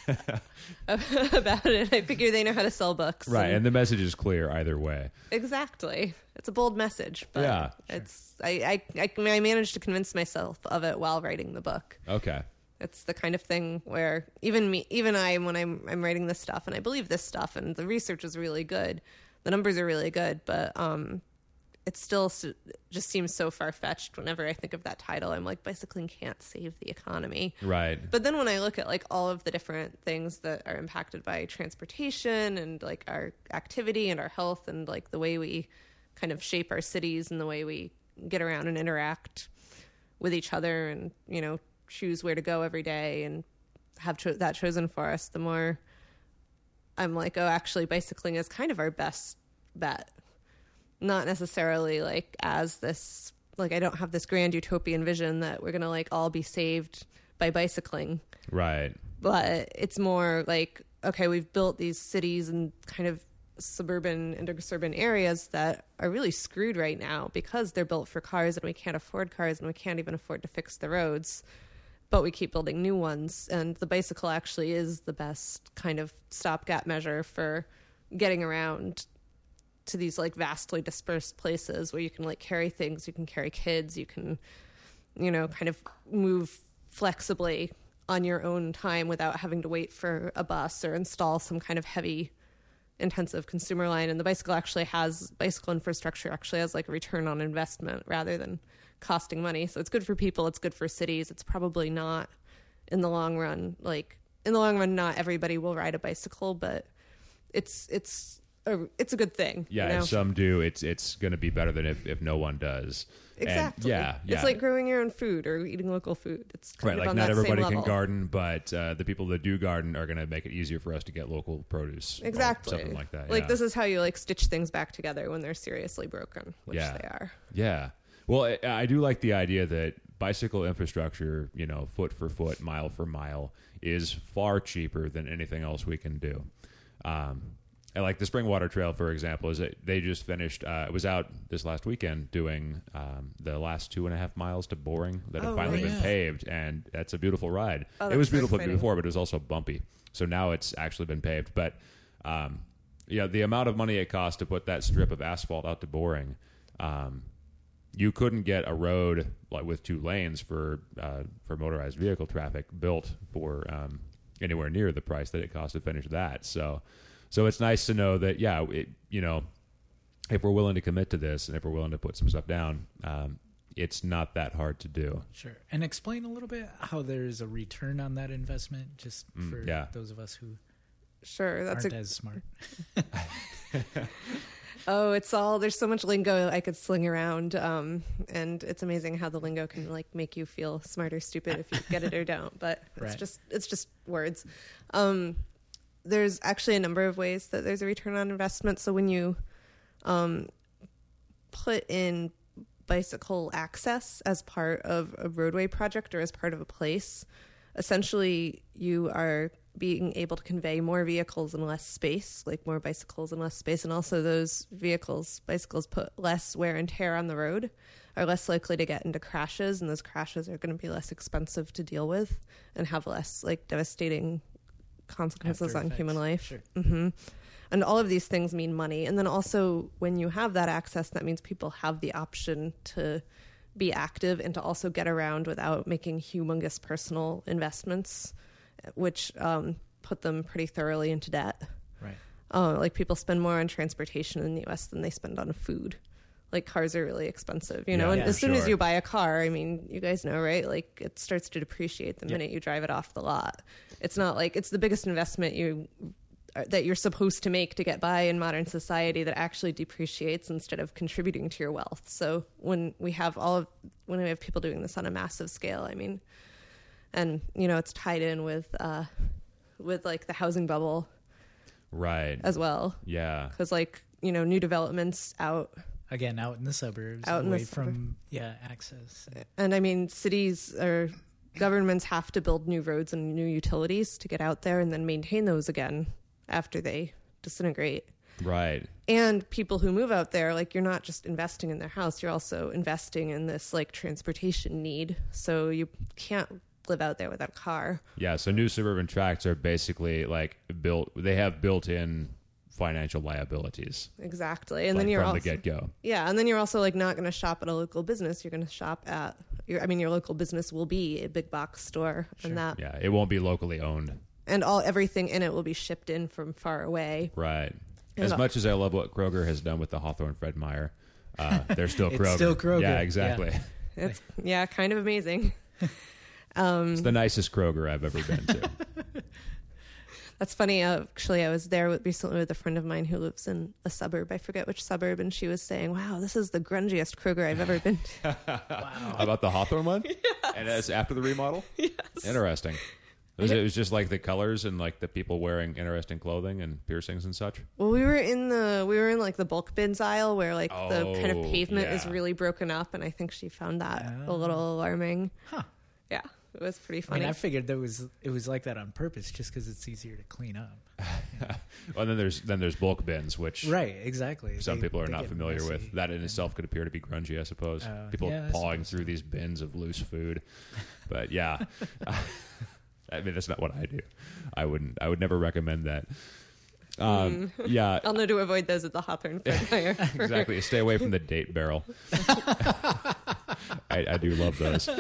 it. I figure they know how to sell books. Right, and the message is clear either way. Exactly. It's a bold message, but yeah, it's I managed to convince myself of it while writing the book. Okay. It's the kind of thing where even I, when I'm writing this stuff, and I believe this stuff, and the research is really good, the numbers are really good, but it still just seems so far-fetched whenever I think of that title. I'm like, bicycling can't save the economy. Right. But then when I look at like all of the different things that are impacted by transportation and like our activity and our health and like the way we kind of shape our cities and the way we get around and interact with each other and, you know, choose where to go every day and have that chosen for us, the more I'm like, oh, actually bicycling is kind of our best bet. Not necessarily like as this, like I don't have this grand utopian vision that we're going to like all be saved by bicycling. Right. But it's more like, okay, we've built these cities and kind of suburban and interurban areas that are really screwed right now because they're built for cars and we can't afford cars and we can't even afford to fix the roads. But we keep building new ones. And the bicycle actually is the best kind of stopgap measure for getting around to these like vastly dispersed places where you can like carry things, you can carry kids, you can, you know, kind of move flexibly on your own time without having to wait for a bus or install some kind of heavy intensive consumer line. And the bicycle infrastructure actually has like a return on investment rather than costing money. So it's good for people. It's good for cities. It's probably not in the long run, not everybody will ride a bicycle, but it's a good thing. Yeah. You know? If some do, it's going to be better than if no one does. Exactly. And it's like growing your own food or eating local food. It's kind right. of Like on not that everybody same can level. garden, but the people that do garden are going to make it easier for us to get local produce. Exactly. Something like that. Like this is how you like stitch things back together when they're seriously broken, which they are. Yeah. Well, I do like the idea that bicycle infrastructure, you know, foot for foot, mile for mile, is far cheaper than anything else we can do. And like the Springwater Trail, for example, is that they just finished. It was out this last weekend doing the last 2.5 miles to Boring that have finally been paved, and that's a beautiful ride. It was beautiful before, but it was also bumpy. So now it's actually been paved. But the amount of money it cost to put that strip of asphalt out to Boring, you couldn't get a road like with 2 lanes for motorized vehicle traffic built for anywhere near the price that it cost to finish that. So it's nice to know that, if we're willing to commit to this and if we're willing to put some stuff down, it's not that hard to do. Sure. And explain a little bit how there's a return on that investment, just for those of us who aren't as smart. Oh, there's so much lingo I could sling around. And it's amazing how the lingo can like make you feel smart or stupid if you get it or don't. But it's just words. There's actually a number of ways that there's a return on investment. So when you put in bicycle access as part of a roadway project or as part of a place, essentially you are being able to convey more vehicles in less space, like more bicycles in less space. And also those bicycles put less wear and tear on the road, are less likely to get into crashes. And those crashes are going to be less expensive to deal with and have less like devastating consequences on human life. Sure. Mm-hmm. And all of these things mean money. And then also when you have that access, that means people have the option to be active and to also get around without making humongous personal investments, which put them pretty thoroughly into debt. Right. Like people spend more on transportation in the US than they spend on food. Like cars are really expensive, and as soon as you buy a car, I mean, you guys know, right? Like it starts to depreciate the minute you drive it off the lot. It's not like it's the biggest investment that you're supposed to make to get by in modern society that actually depreciates instead of contributing to your wealth. So when we have people doing this on a massive scale, I mean, and it's tied in with like the housing bubble, right, as well. Yeah, because new developments out in the suburbs, away from access. And I mean, cities or governments have to build new roads and new utilities to get out there and then maintain those again after they disintegrate. Right. And people who move out there, like you're not just investing in their house, you're also investing in this like transportation need. So you can't live out there without a car. Yeah. So new suburban tracts are basically like they have built-in financial liabilities. Exactly. And then you're from also, the get-go. Yeah. And then you're also like not going to shop at a local business. You're going to shop at your local business will be a big box store. Sure. And that. Yeah. It won't be locally owned. And everything in it will be shipped in from far away. Right. As much as I love what Kroger has done with the Hawthorne Fred Meyer, they're still Kroger. It's still Kroger. Yeah, exactly. Yeah. It's kind of amazing. It's the nicest Kroger I've ever been to. That's funny. Actually, I was there recently with a friend of mine who lives in a suburb. I forget which suburb. And she was saying, wow, this is the grungiest Kroger I've ever been to. Wow. About the Hawthorne one? Yes. And that's after the remodel? Yes. Interesting. It was just like the colors and like the people wearing interesting clothing and piercings and such. Well, we were in like the bulk bins aisle where like the kind of pavement is really broken up. And I think she found that a little alarming. Huh. Yeah. It was pretty funny. I mean, I figured it was like that on purpose, just because it's easier to clean up. Well, then there's bulk bins, which exactly. Some people are not familiar with. That in itself could appear to be grungy, I suppose. People pawing through these bins of loose food, but yeah, I mean that's not what I do. I would never recommend that. Yeah. I'll know to avoid those at the Hawthorne Fair Tire. Exactly. Stay away from the date barrel. I do love those.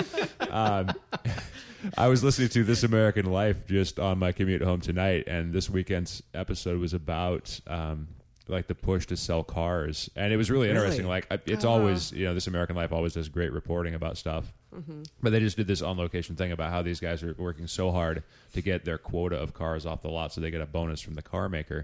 I was listening to This American Life just on my commute home tonight, and this weekend's episode was about like the push to sell cars, and it was really interesting. Like it's always, This American Life always does great reporting about stuff, but they just did this on location thing about how these guys are working so hard to get their quota of cars off the lot, so they get a bonus from the car maker,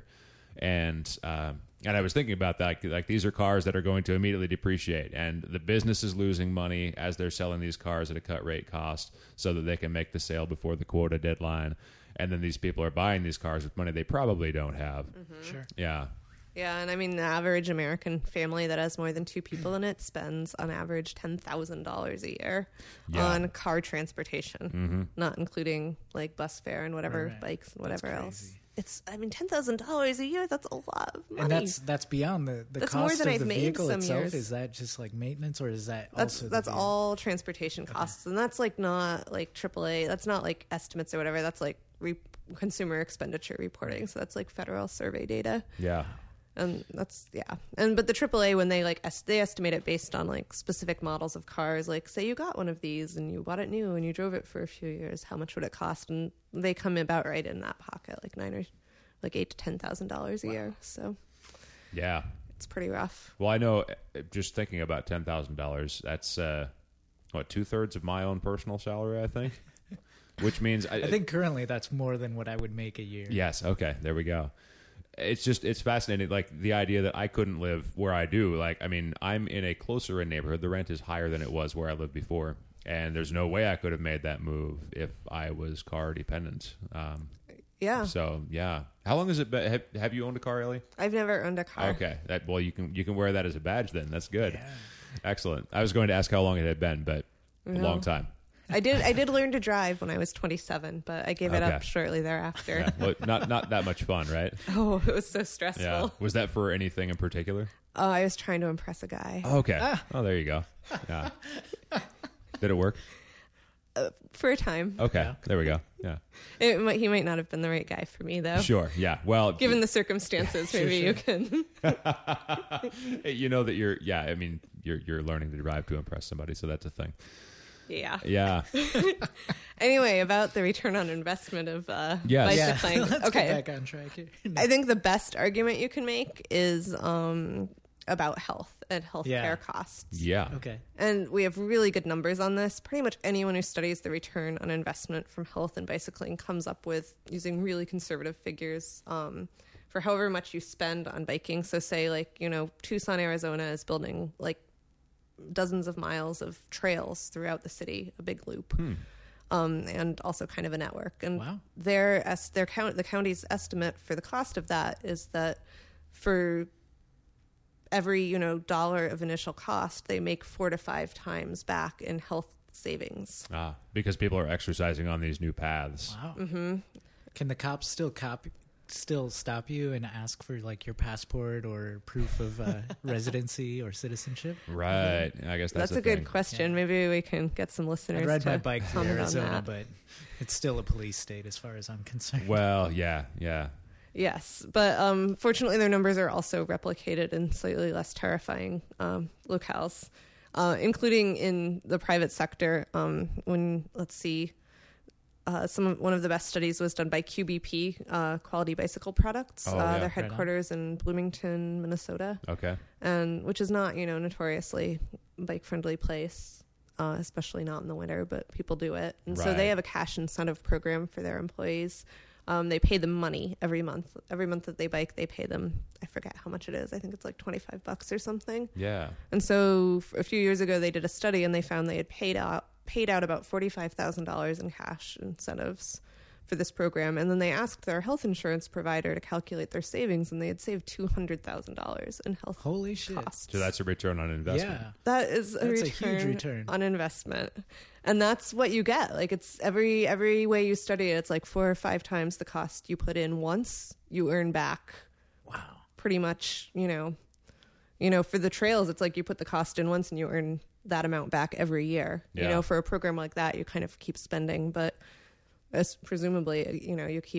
and I was thinking about that, like these are cars that are going to immediately depreciate, and the business is losing money as they're selling these cars at a cut rate cost so that they can make the sale before the quota deadline, and then these people are buying these cars with money they probably don't have. Sure. Yeah. Yeah, and I mean, the average American family that has more than 2 people in it spends on average $10,000 a year on car transportation, not including like bus fare and whatever bikes and whatever else. It's, I mean, $10,000 a year, that's a lot of money. And that's beyond the that's cost more than of I've the made vehicle some itself. years. Is that just like maintenance, or is that that's also that's all transportation costs, and that's like not like AAA. That's not like estimates or whatever. That's like consumer expenditure reporting. So that's like federal survey data. Yeah. And that's but the AAA, when they they estimate it based on like specific models of cars, like say you got one of these and you bought it new and you drove it for a few years, how much would it cost? And they come about right in that pocket, like $8,000 to $10,000 a year. So yeah, it's pretty rough. Well, I know, just thinking about $10,000, that's 2/3 of my own personal salary, I think. Which means I think currently that's more than what I would make a year. Yes. Okay. There we go. It's fascinating. Like the idea that I couldn't live where I do. Like, I mean, I'm in a closer in neighborhood. The rent is higher than it was where I lived before. And there's no way I could have made that move if I was car dependent. Yeah. So yeah. How long has it been? Have you owned a car, Ellie? I've never owned a car. Okay. Well, you can wear that as a badge then. That's good. Yeah. Excellent. I was going to ask how long it had been, but a long time. I did learn to drive when I was 27, but I gave it up shortly thereafter. Yeah. Well, not that much fun, right? Oh, it was so stressful. Yeah. Was that for anything in particular? Oh, I was trying to impress a guy. Okay. Oh, there you go. Yeah. Did it work? For a time. Okay. Yeah. There we go. Yeah. He might not have been the right guy for me, though. Sure. Yeah. Well, given the circumstances, maybe you can. You know that you're learning to drive to impress somebody, so that's a thing. Yeah. Yeah. Anyway, about the return on investment of bicycling. Yeah. Let's get back on track here. I think the best argument you can make is about health and healthcare costs. Yeah. Okay. And we have really good numbers on this. Pretty much anyone who studies the return on investment from health and bicycling comes up with, using really conservative figures, for however much you spend on biking. So say Tucson, Arizona is building dozens of miles of trails throughout the city, a big loop, and also kind of a network. And the county's estimate for the cost of that is that for every dollar of initial cost, they make 4 to 5 times back in health savings. Because people are exercising on these new paths. Wow. Mm-hmm. Can the cops still stop you and ask for your passport or proof of residency or citizenship? Right. I guess that's a good question. Yeah. Maybe we can get some listeners. I ride my bike through Arizona, but it's still a police state as far as I'm concerned. Well, yeah. Yes, but fortunately their numbers are also replicated in slightly less terrifying locales, including in the private sector. One of the best studies was done by QBP, Quality Bicycle Products. Their headquarters in Bloomington, Minnesota. Okay. And which is not, notoriously bike-friendly place, especially not in the winter, but people do it. And so they have a cash incentive program for their employees. They pay them money every month. Every month that they bike, they pay them, I forget how much it is. I think it's $25 or something. Yeah. And so a few years ago, they did a study and they found they had paid out about $45,000 in cash incentives for this program. And then they asked their health insurance provider to calculate their savings, and they had saved $200,000 in health costs. So that's a return on investment. Yeah. That's a huge return on investment. And that's what you get. It's every way you study it, it's 4 or 5 times the cost you put in once, you earn back. Wow. Pretty much, for the trails, it's you put the cost in once and you earn that amount back every year. Yeah. For a program like that, you kind of keep spending, but presumably, you keep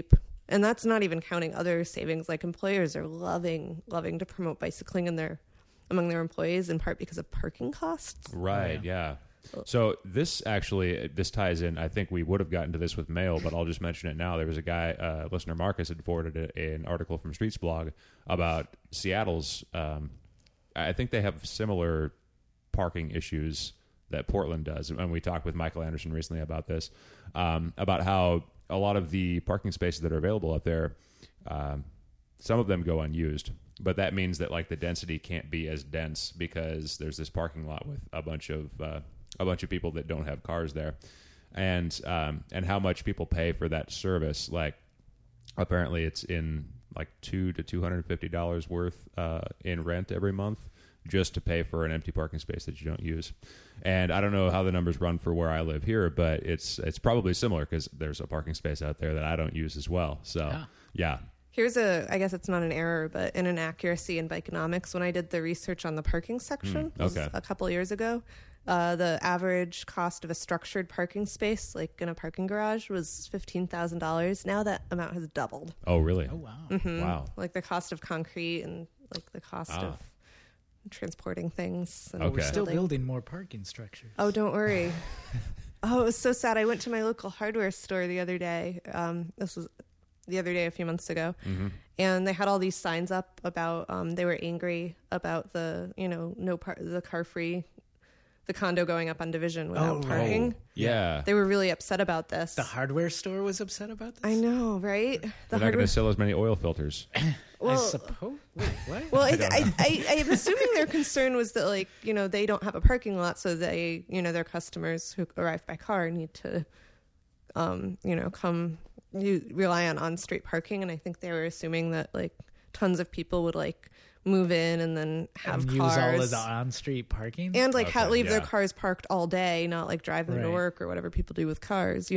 And that's not even counting other savings. Like employers are loving to promote bicycling among their employees, in part because of parking costs. Right. Yeah. So this ties in. I think we would have gotten to this with mail, but I'll just mention it now. There was a guy, listener Marcus, had forwarded an article from Streets Blog about Seattle's. I think they have similar parking issues that Portland does, and we talked with Michael Anderson recently about this, about how a lot of the parking spaces that are available up there, some of them go unused. But that means that like the density can't be as dense because there's this parking lot with a bunch of people that don't have cars there, and how much people pay for that service. Like apparently it's in like $200 to $250 worth in rent every month just to pay for an empty parking space that you don't use. And I don't know how the numbers run for where I live here, but it's probably similar because there's a parking space out there that I don't use as well. So yeah. Here's I guess it's not an error, but an inaccuracy in Bikenomics. When I did the research on the parking section a couple of years ago, the average cost of a structured parking space, like in a parking garage, was $15,000. Now that amount has doubled. Oh, really? Oh, wow. Mm-hmm. Wow. Like the cost of concrete and like the cost of transporting things. And We're still building more parking structures. Oh, don't worry. Oh, it was so sad. I went to my local hardware store the other day. This was the other day a few months ago, and they had all these signs up about they were angry about the the car free, the condo going up on Division without parking. Yeah, they were really upset about this. The hardware store was upset about this. I know, right? They're not going to sell as many oil filters. Well, I suppose. Wait, what? Well, I am assuming their concern was that they don't have a parking lot, so they their customers who arrive by car need to come. You rely on on-street parking, and I think they were assuming that tons of people would move in and then have and cars, use all of the on-street parking, and leave their cars parked all day, not drive them to work or whatever people do with cars,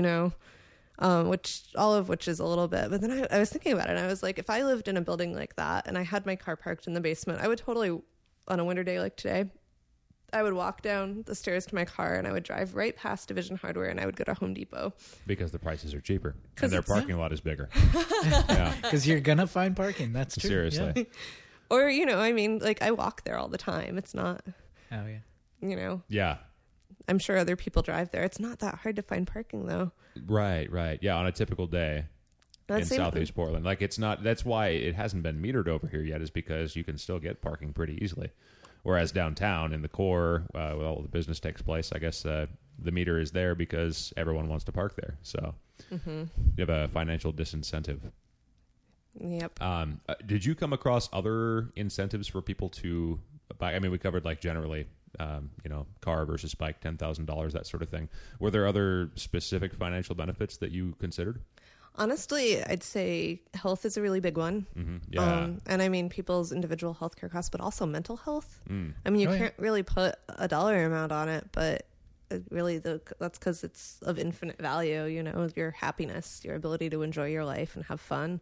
which is a little bit. But then I was thinking about it, and I was like, if I lived in a building like that and I had my car parked in the basement, I would totally, on a winter day like today, I would walk down the stairs to my car and I would drive right past Division Hardware and I would go to Home Depot. Because the prices are cheaper and their parking lot is bigger. Because you're going to find parking. That's true. Seriously. Yeah. Or, I walk there all the time. It's not, oh yeah. Yeah. I'm sure other people drive there. It's not that hard to find parking though. Right. Yeah. On a typical day in Southeast Portland. That's why it hasn't been metered over here yet, is because you can still get parking pretty easily. Whereas downtown in the core, where all the business takes place, I guess the meter is there because everyone wants to park there. So you have a financial disincentive. Yep. Did you come across other incentives for people to buy? I mean, we covered generally, car versus bike, $10,000, that sort of thing. Were there other specific financial benefits that you considered? Honestly, I'd say health is a really big one. Mm-hmm. Yeah. And I mean people's individual healthcare costs, but also mental health. I mean, you can't really put a dollar amount on it, but really that's because it's of infinite value, your happiness, your ability to enjoy your life and have fun.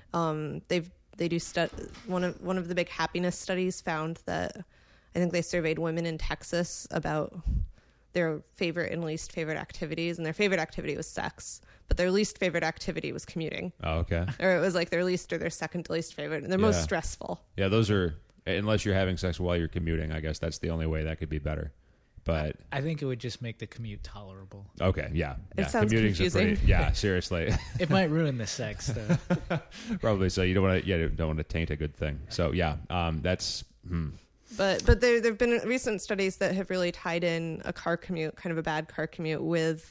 They do one of the big happiness studies found that I think they surveyed women in Texas about their favorite and least favorite activities, and their favorite activity was sex, but their least favorite activity was commuting. Oh, okay. Or it was their least or their second to least favorite, and they're most stressful. Yeah, those are, unless you're having sex while you're commuting, I guess that's the only way that could be better. But I think it would just make the commute tolerable. Okay, yeah. It sounds confusing. Seriously. It might ruin the sex, though. Probably so. You don't want to taint a good thing. So yeah, that's. But there've been recent studies that have really tied in a car commute, kind of a bad car commute, with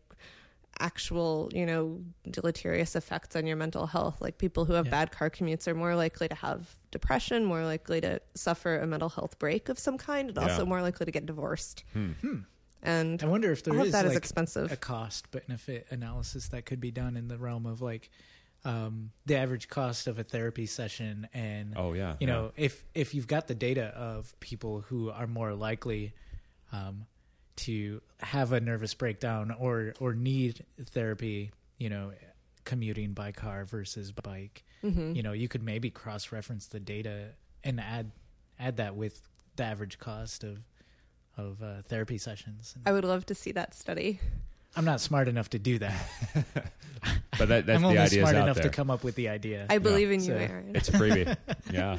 actual, deleterious effects on your mental health. Like people who have bad car commutes are more likely to have depression, more likely to suffer a mental health break of some kind, and also more likely to get divorced. And I wonder if there is that is expensive. A cost benefit analysis that could be done in the realm of the average cost of a therapy session, and if you've got the data of people who are more likely to have a nervous breakdown or need therapy, commuting by car versus bike, you could maybe cross-reference the data and add that with the average cost of therapy sessions. I would love to see that study. I'm not smart enough to do that. But that's I'm the only idea. smart out enough there. to come up with the idea. I believe in you, Aaron. It's a freebie. Yeah.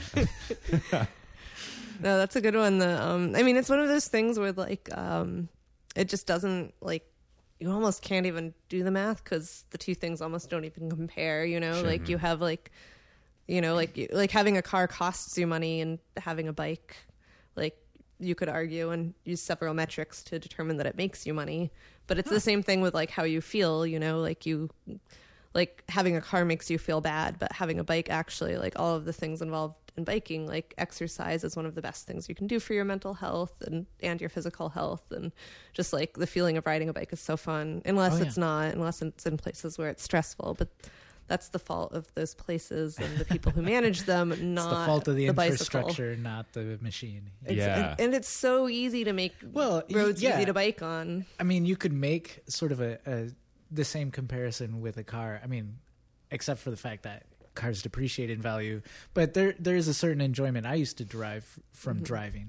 No, that's a good one. I mean, it's one of those things where like it just doesn't like you almost can't even do the math because the two things almost don't even compare. You know, Sure. like you have like like having a car costs you money and having a bike, like you could argue and use several metrics to determine that it makes you money. But it's the same thing with like how you feel. You know, like having a car makes you feel bad, but having a bike actually, like all of the things involved in biking, like exercise is one of the best things you can do for your mental health and your physical health. And just like the feeling of riding a bike is so fun, unless it's in places where it's stressful. But that's the fault of those places and the people who manage them, not it's the fault of the infrastructure, bicycle. Not the machine. Yeah. And it's so easy to make roads easy to bike on. I mean, you could make sort of the same comparison with a car. I mean, except for the fact that cars depreciate in value, but there is a certain enjoyment I used to derive from driving.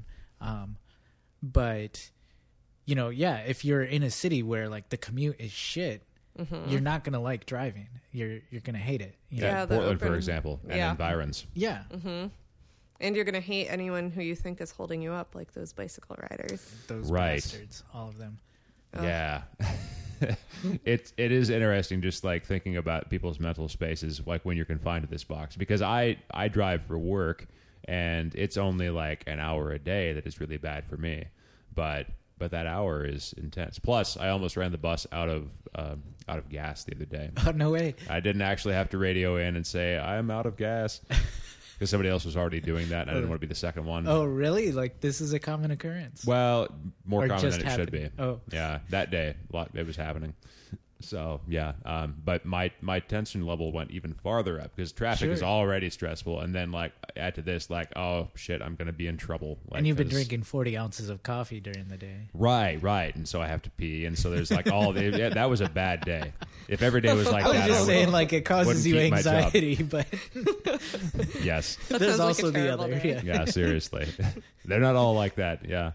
But if you're in a city where like the commute is shit, you're not gonna like driving. You're gonna hate it. Portland, for example, and environs. Yeah. And you're gonna hate anyone who you think is holding you up, like those bicycle riders. Those bastards, all of them. Yeah. It is interesting just like thinking about people's mental spaces, like when you're confined to this box, because I drive for work and it's only like an hour a day that is really bad for me, but that hour is intense. Plus I almost ran the bus out of gas the other day. Oh, no way. I didn't actually have to radio in and say I'm out of gas because somebody else was already doing that and I didn't want to be the second one. Oh, really? Like this is a common occurrence? Well, more common than it happening? should be. Oh. Yeah, that day it was happening. So, yeah. But my tension level went even farther up because traffic is already stressful. And then, like, add to this, like, oh, shit, I'm going to be in trouble. Like, and you've been drinking 40 ounces of coffee during the day. Right. And so I have to pee. And so there's, like, that was a bad day. If every day was like that, I was just saying, like, it causes you anxiety, but... Yes. There's also the other. Yeah, seriously. They're not all like that, yeah.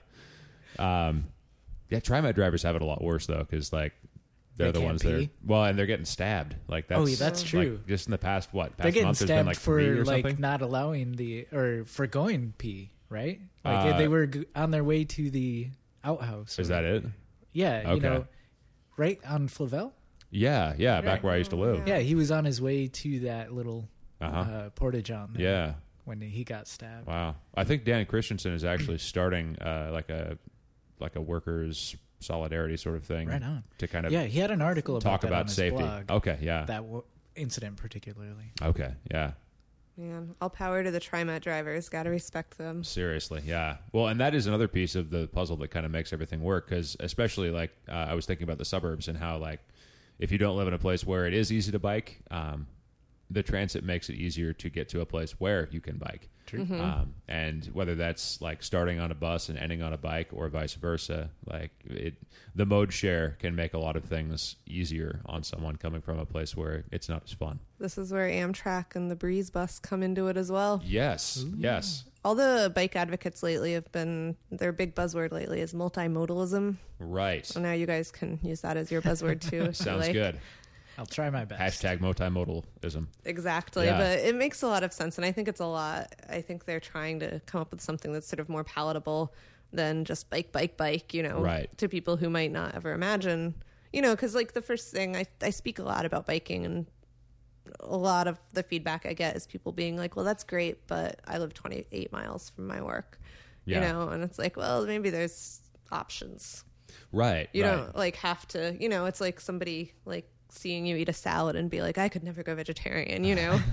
TriMet drivers have it a lot worse, though, because, like, they're the ones that are, and they're getting stabbed. Like that's true. Like, just in the past they're getting month, stabbed been like for like something? not allowing or for going pee, right? Like they were on their way to the outhouse. Is that it? Yeah, okay. Right on Flavel. Yeah, back where I used to live. Yeah, he was on his way to that little portage on there. Yeah, when he got stabbed. Wow, I think Dan Christensen is actually starting like a workers' solidarity sort of thing. Right on. To kind of he had an article talk about on his safety. Blog, okay, yeah. That incident particularly. Okay, yeah. Man, all power to the TriMet drivers. Got to respect them. Seriously, yeah. Well, and that is another piece of the puzzle that kind of makes everything work, because especially like I was thinking about the suburbs and how like if you don't live in a place where it is easy to bike, the transit makes it easier to get to a place where you can bike. True. And whether that's like starting on a bus and ending on a bike or vice versa, like the mode share can make a lot of things easier on someone coming from a place where it's not as fun. This is where Amtrak and the Breeze bus come into it as well. Yes. Ooh. Yes. All the bike advocates lately their big buzzword lately is multimodalism. Right. So now you guys can use that as your buzzword too. Sounds good. I'll try my best. Hashtag multimodalism. Exactly. Yeah. But it makes a lot of sense. And I think it's a lot. I think they're trying to come up with something that's sort of more palatable than just bike, right. to people who might not ever imagine, because like the first thing I speak a lot about biking, and a lot of the feedback I get is people being like, well, that's great, but I live 28 miles from my work, and it's like, well, maybe there's options. Right. You don't like have to, it's like somebody like seeing you eat a salad and be like, I could never go vegetarian,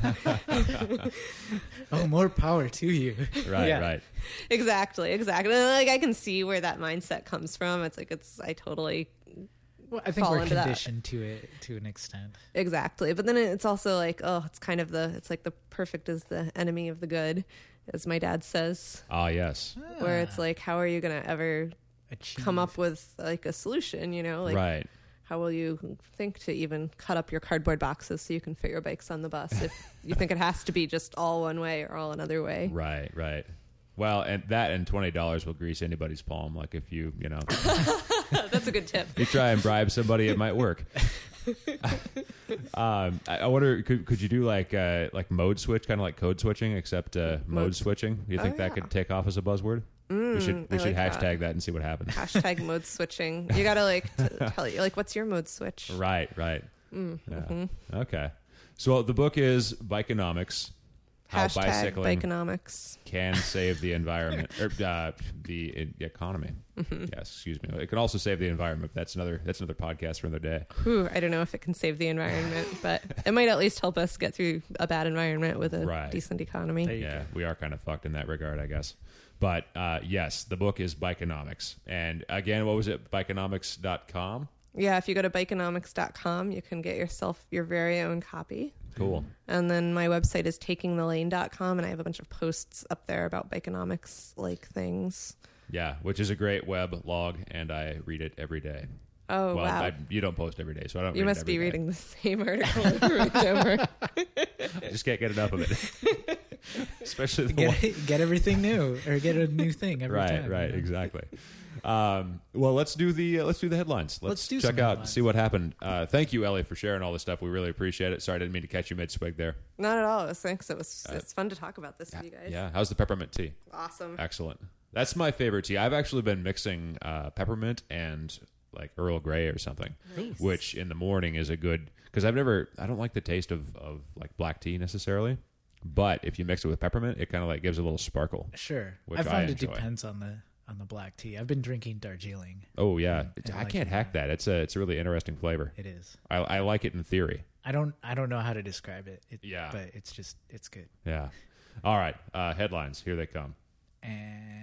Oh, more power to you. Right. Exactly. Like I can see where that mindset comes from. It's like I totally I think we're conditioned to it to an extent. Exactly. But then it's also like, it's kind of it's like the perfect is the enemy of the good, as my dad says. Yes. Where it's like, how are you going to ever come up with like a solution, Like, right. How will you think to even cut up your cardboard boxes so you can fit your bikes on the bus if you think it has to be just all one way or all another way? Right. Well, and $20 will grease anybody's palm. Like if you That's a good tip. You try and bribe somebody, it might work. I wonder, could you do like mode switch, kind of like code switching, except mode switching? Do you think that could take off as a buzzword? We should hashtag that and see what happens. Hashtag mode switching. You gotta tell you what's your mode switch? Right. Yeah. Okay. So the book is Bikeonomics. How bicycling Bikeonomics can save the environment or the economy. Yes, excuse me. It can also save the environment. That's another podcast for another day. I don't know if it can save the environment, but it might at least help us get through a bad environment with a decent economy. Yeah, we are kind of fucked in that regard, I guess. But yes, the book is Bikeonomics. And again, what was it? Bikeonomics.com? Yeah, if you go to bikeonomics.com, you can get yourself your very own copy. Cool. And then my website is takingthelane.com, and I have a bunch of posts up there about Bikeonomics things. Yeah, which is a great web log, and I read it every day. Oh, well, wow. You don't post every day, so I don't. You must be reading the same article over. I just can't get enough of it. Especially get everything new, or get a new thing every time. Right, exactly. Well, let's do the headlines. Let's do check out, see what happened. Thank you, Ellie, for sharing all this stuff. We really appreciate it. Sorry, I didn't mean to catch you mid-swig there. Not at all. Thanks. It's fun to talk about this with you guys. Yeah. How's the peppermint tea? Awesome. Excellent. That's my favorite tea. I've actually been mixing peppermint and like Earl Grey or something, nice. Which in the morning is a good, because I don't like the taste of like black tea necessarily. But if you mix it with peppermint, it kind of like gives a little sparkle. Sure. I find it depends on the black tea. I've been drinking Darjeeling. Oh yeah, I can't hack that. It's a really interesting flavor. It is. I like it in theory. I don't know how to describe it. But it's good. Yeah. All right. Headlines. Here they come. And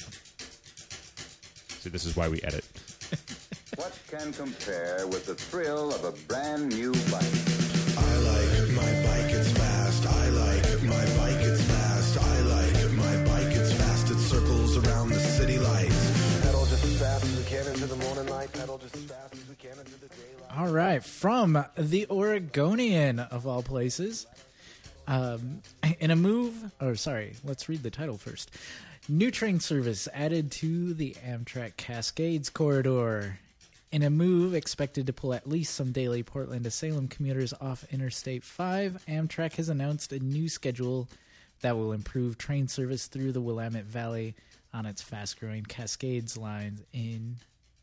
see, this is why we edit. What can compare with the thrill of a brand new bike? I like my bike, it's fast. I like my bike, it's fast. I like my bike, it's fast. It circles around the city lights. Pedal just as fast as we can into the morning light. Pedal just as fast as we can into the daylight. All right, from the Oregonian of all places. In a move, let's read the title first. New train service added to the Amtrak Cascades corridor. In a move expected to pull at least some daily Portland to Salem commuters off Interstate 5, Amtrak has announced a new schedule that will improve train service through the Willamette Valley on its fast-growing Cascades lines in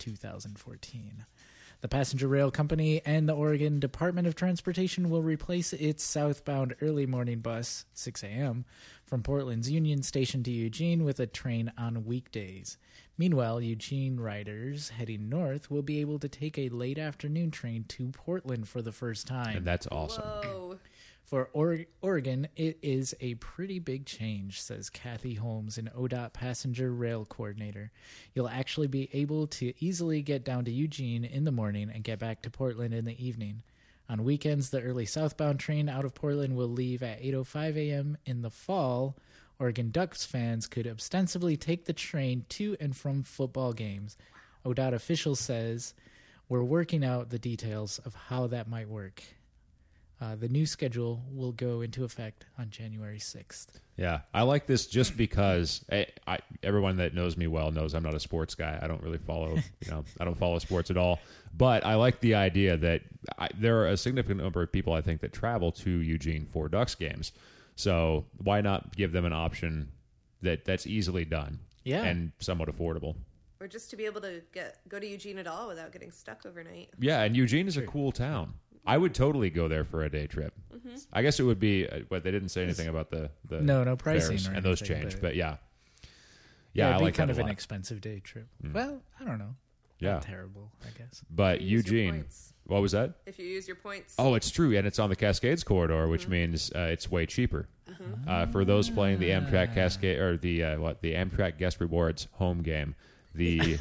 2014. The passenger rail company and the Oregon Department of Transportation will replace its southbound early morning bus, 6 a.m., from Portland's Union Station to Eugene with a train on weekdays. Meanwhile, Eugene riders heading north will be able to take a late afternoon train to Portland for the first time. And that's awesome. Whoa. For Oregon, it is a pretty big change, says Kathy Holmes, an ODOT passenger rail coordinator. You'll actually be able to easily get down to Eugene in the morning and get back to Portland in the evening. On weekends, the early southbound train out of Portland will leave at 8:05 a.m. In the fall, Oregon Ducks fans could ostensibly take the train to and from football games. ODOT official says, we're working out the details of how that might work. The new schedule will go into effect on January 6th. Yeah, I like this just because everyone that knows me well knows I'm not a sports guy. I don't really follow, I don't follow sports at all. But I like the idea that there are a significant number of people, I think, that travel to Eugene for Ducks games. So why not give them an option that's easily done and somewhat affordable? Or just to be able to go to Eugene at all without getting stuck overnight. Yeah, and Eugene is a cool town. I would totally go there for a day trip. Mm-hmm. I guess it would be, but they didn't say anything about the no pricing fares, and those change. But yeah, I like kind that of an expensive day trip. Well, I don't know. Yeah, not terrible, I guess. But Eugene, what was that? If you use your points. Oh, it's true, and it's on the Cascades corridor, which means it's way cheaper. For those playing the Amtrak Cascade or the Amtrak Guest Rewards home game. The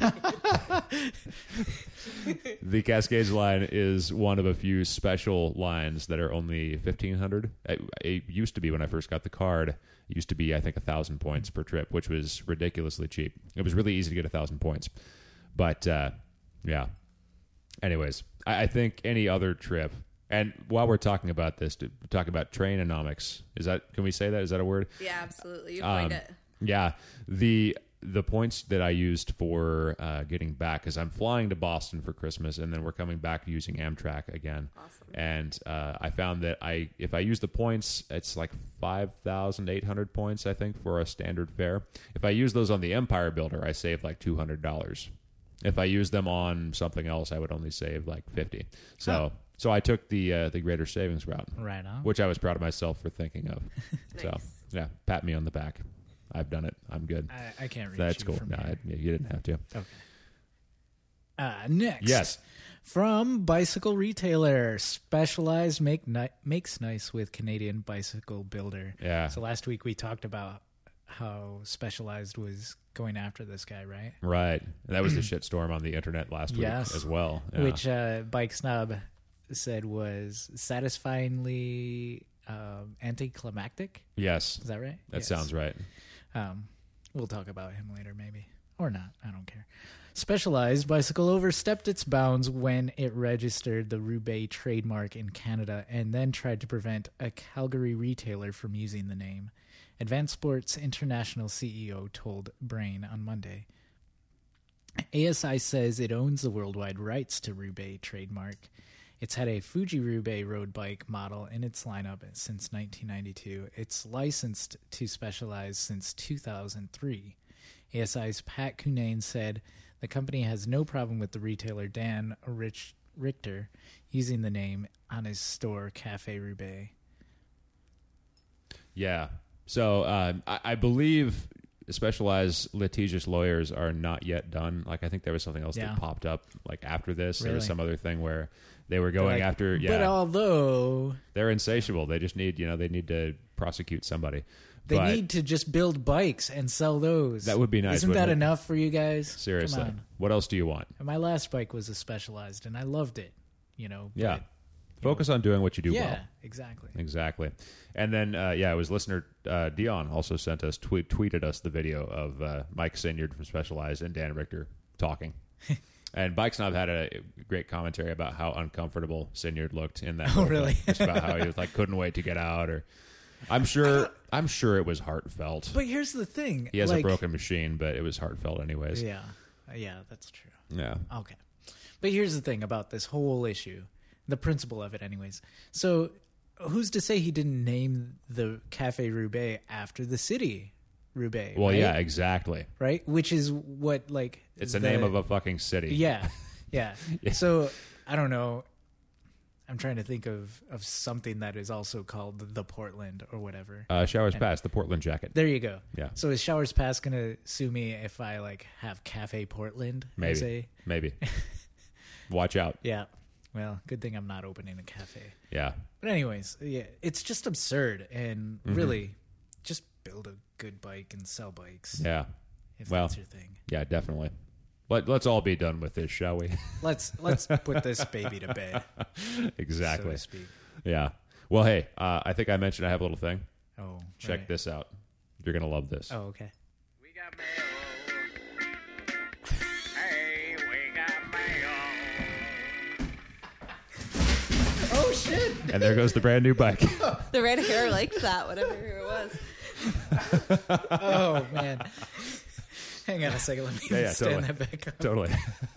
Cascades line is one of a few special lines that are only 1,500. It used to be when I first got the card. It used to be, I think, 1,000 points per trip, which was ridiculously cheap. It was really easy to get 1,000 points. But, yeah. Anyways, I think any other trip, and while we're talking about this, to talk about Trainonomics, can we say that? Is that a word? Yeah, absolutely. You coined it. Yeah. the points that I used for getting back, because I'm flying to Boston for Christmas, and then we're coming back using Amtrak again. Awesome. And I found that if I use the points, it's like 5,800 points, I think, for a standard fare. If I use those on the Empire Builder, I save like $200. If I use them on something else, I would only save like $50. So I took the greater savings route, right on, which I was proud of myself for thinking of. Nice. So yeah, pat me on the back. I've done it. I'm good. I can't reach That's you cool. from No, here. you didn't have to. Okay. Next. Yes. From bicycle retailer, Specialized makes nice with Canadian bicycle builder. Yeah. So last week we talked about how Specialized was going after this guy, right? Right. That was the shitstorm on the internet last week as well. Yeah. Which Bike Snob said was satisfyingly anticlimactic. Yes. Is that right? That sounds right. We'll talk about him later, maybe. Or not. I don't care. Specialized Bicycle overstepped its bounds when it registered the Roubaix trademark in Canada and then tried to prevent a Calgary retailer from using the name. Advanced Sports International CEO told Brain on Monday. ASI says it owns the worldwide rights to Roubaix trademark. It's had a Fuji Roubaix road bike model in its lineup since 1992. It's licensed to Specialized since 2003. ASI's Pat Cunane said the company has no problem with the retailer Dan Richter using the name on his store, Cafe Roubaix. Yeah. So I believe Specialized litigious lawyers are not yet done. Like, I think there was something else that popped up like after this. Really? There was some other thing where they were going after. Yeah. But although they're insatiable, they just need they need to prosecute somebody. They need to just build bikes and sell those. That would be nice. Isn't that enough for you guys? Seriously. What else do you want? My last bike was a Specialized, and I loved it. Yeah. Focus on doing what you do well. Yeah, exactly. And then, it was listener Dion also sent us, tweeted us the video of Mike Sinyard from Specialized and Dan Richter talking. And Bike Snob had a great commentary about how uncomfortable Sinyard looked in that. Oh, really? Just about how he was like, couldn't wait to get out, or I'm sure it was heartfelt. But here's the thing. He has a broken machine, but it was heartfelt anyways. Yeah, that's true. Yeah. Okay. But here's the thing about this whole issue. The principle of it, anyways. So, who's to say he didn't name the Cafe Roubaix after the city Roubaix? Well, right? yeah, exactly. Right? Which is what, it's the name of a fucking city. Yeah. So, I don't know. I'm trying to think of something that is also called the Portland or whatever. Showers Pass, the Portland jacket. There you go. Yeah. So, is Showers Pass going to sue me if I, have Cafe Portland? Maybe. Watch out. Yeah. Well, good thing I'm not opening a cafe. Yeah. But anyways, it's just absurd. And really, just build a good bike and sell bikes. Yeah. If that's your thing. Yeah, definitely. Let's all be done with this, shall we? Let's put this baby to bed. Exactly. So to speak. Yeah. Well, hey, I think I mentioned I have a little thing. Oh, Check this out. You're going to love this. Oh, okay. We got mail. Hey, we got mail. Oh, shit. And there goes the brand new bike. The red hair liked that, whatever it was. Oh, man. Hang on a second. Let me stand that back up. Totally.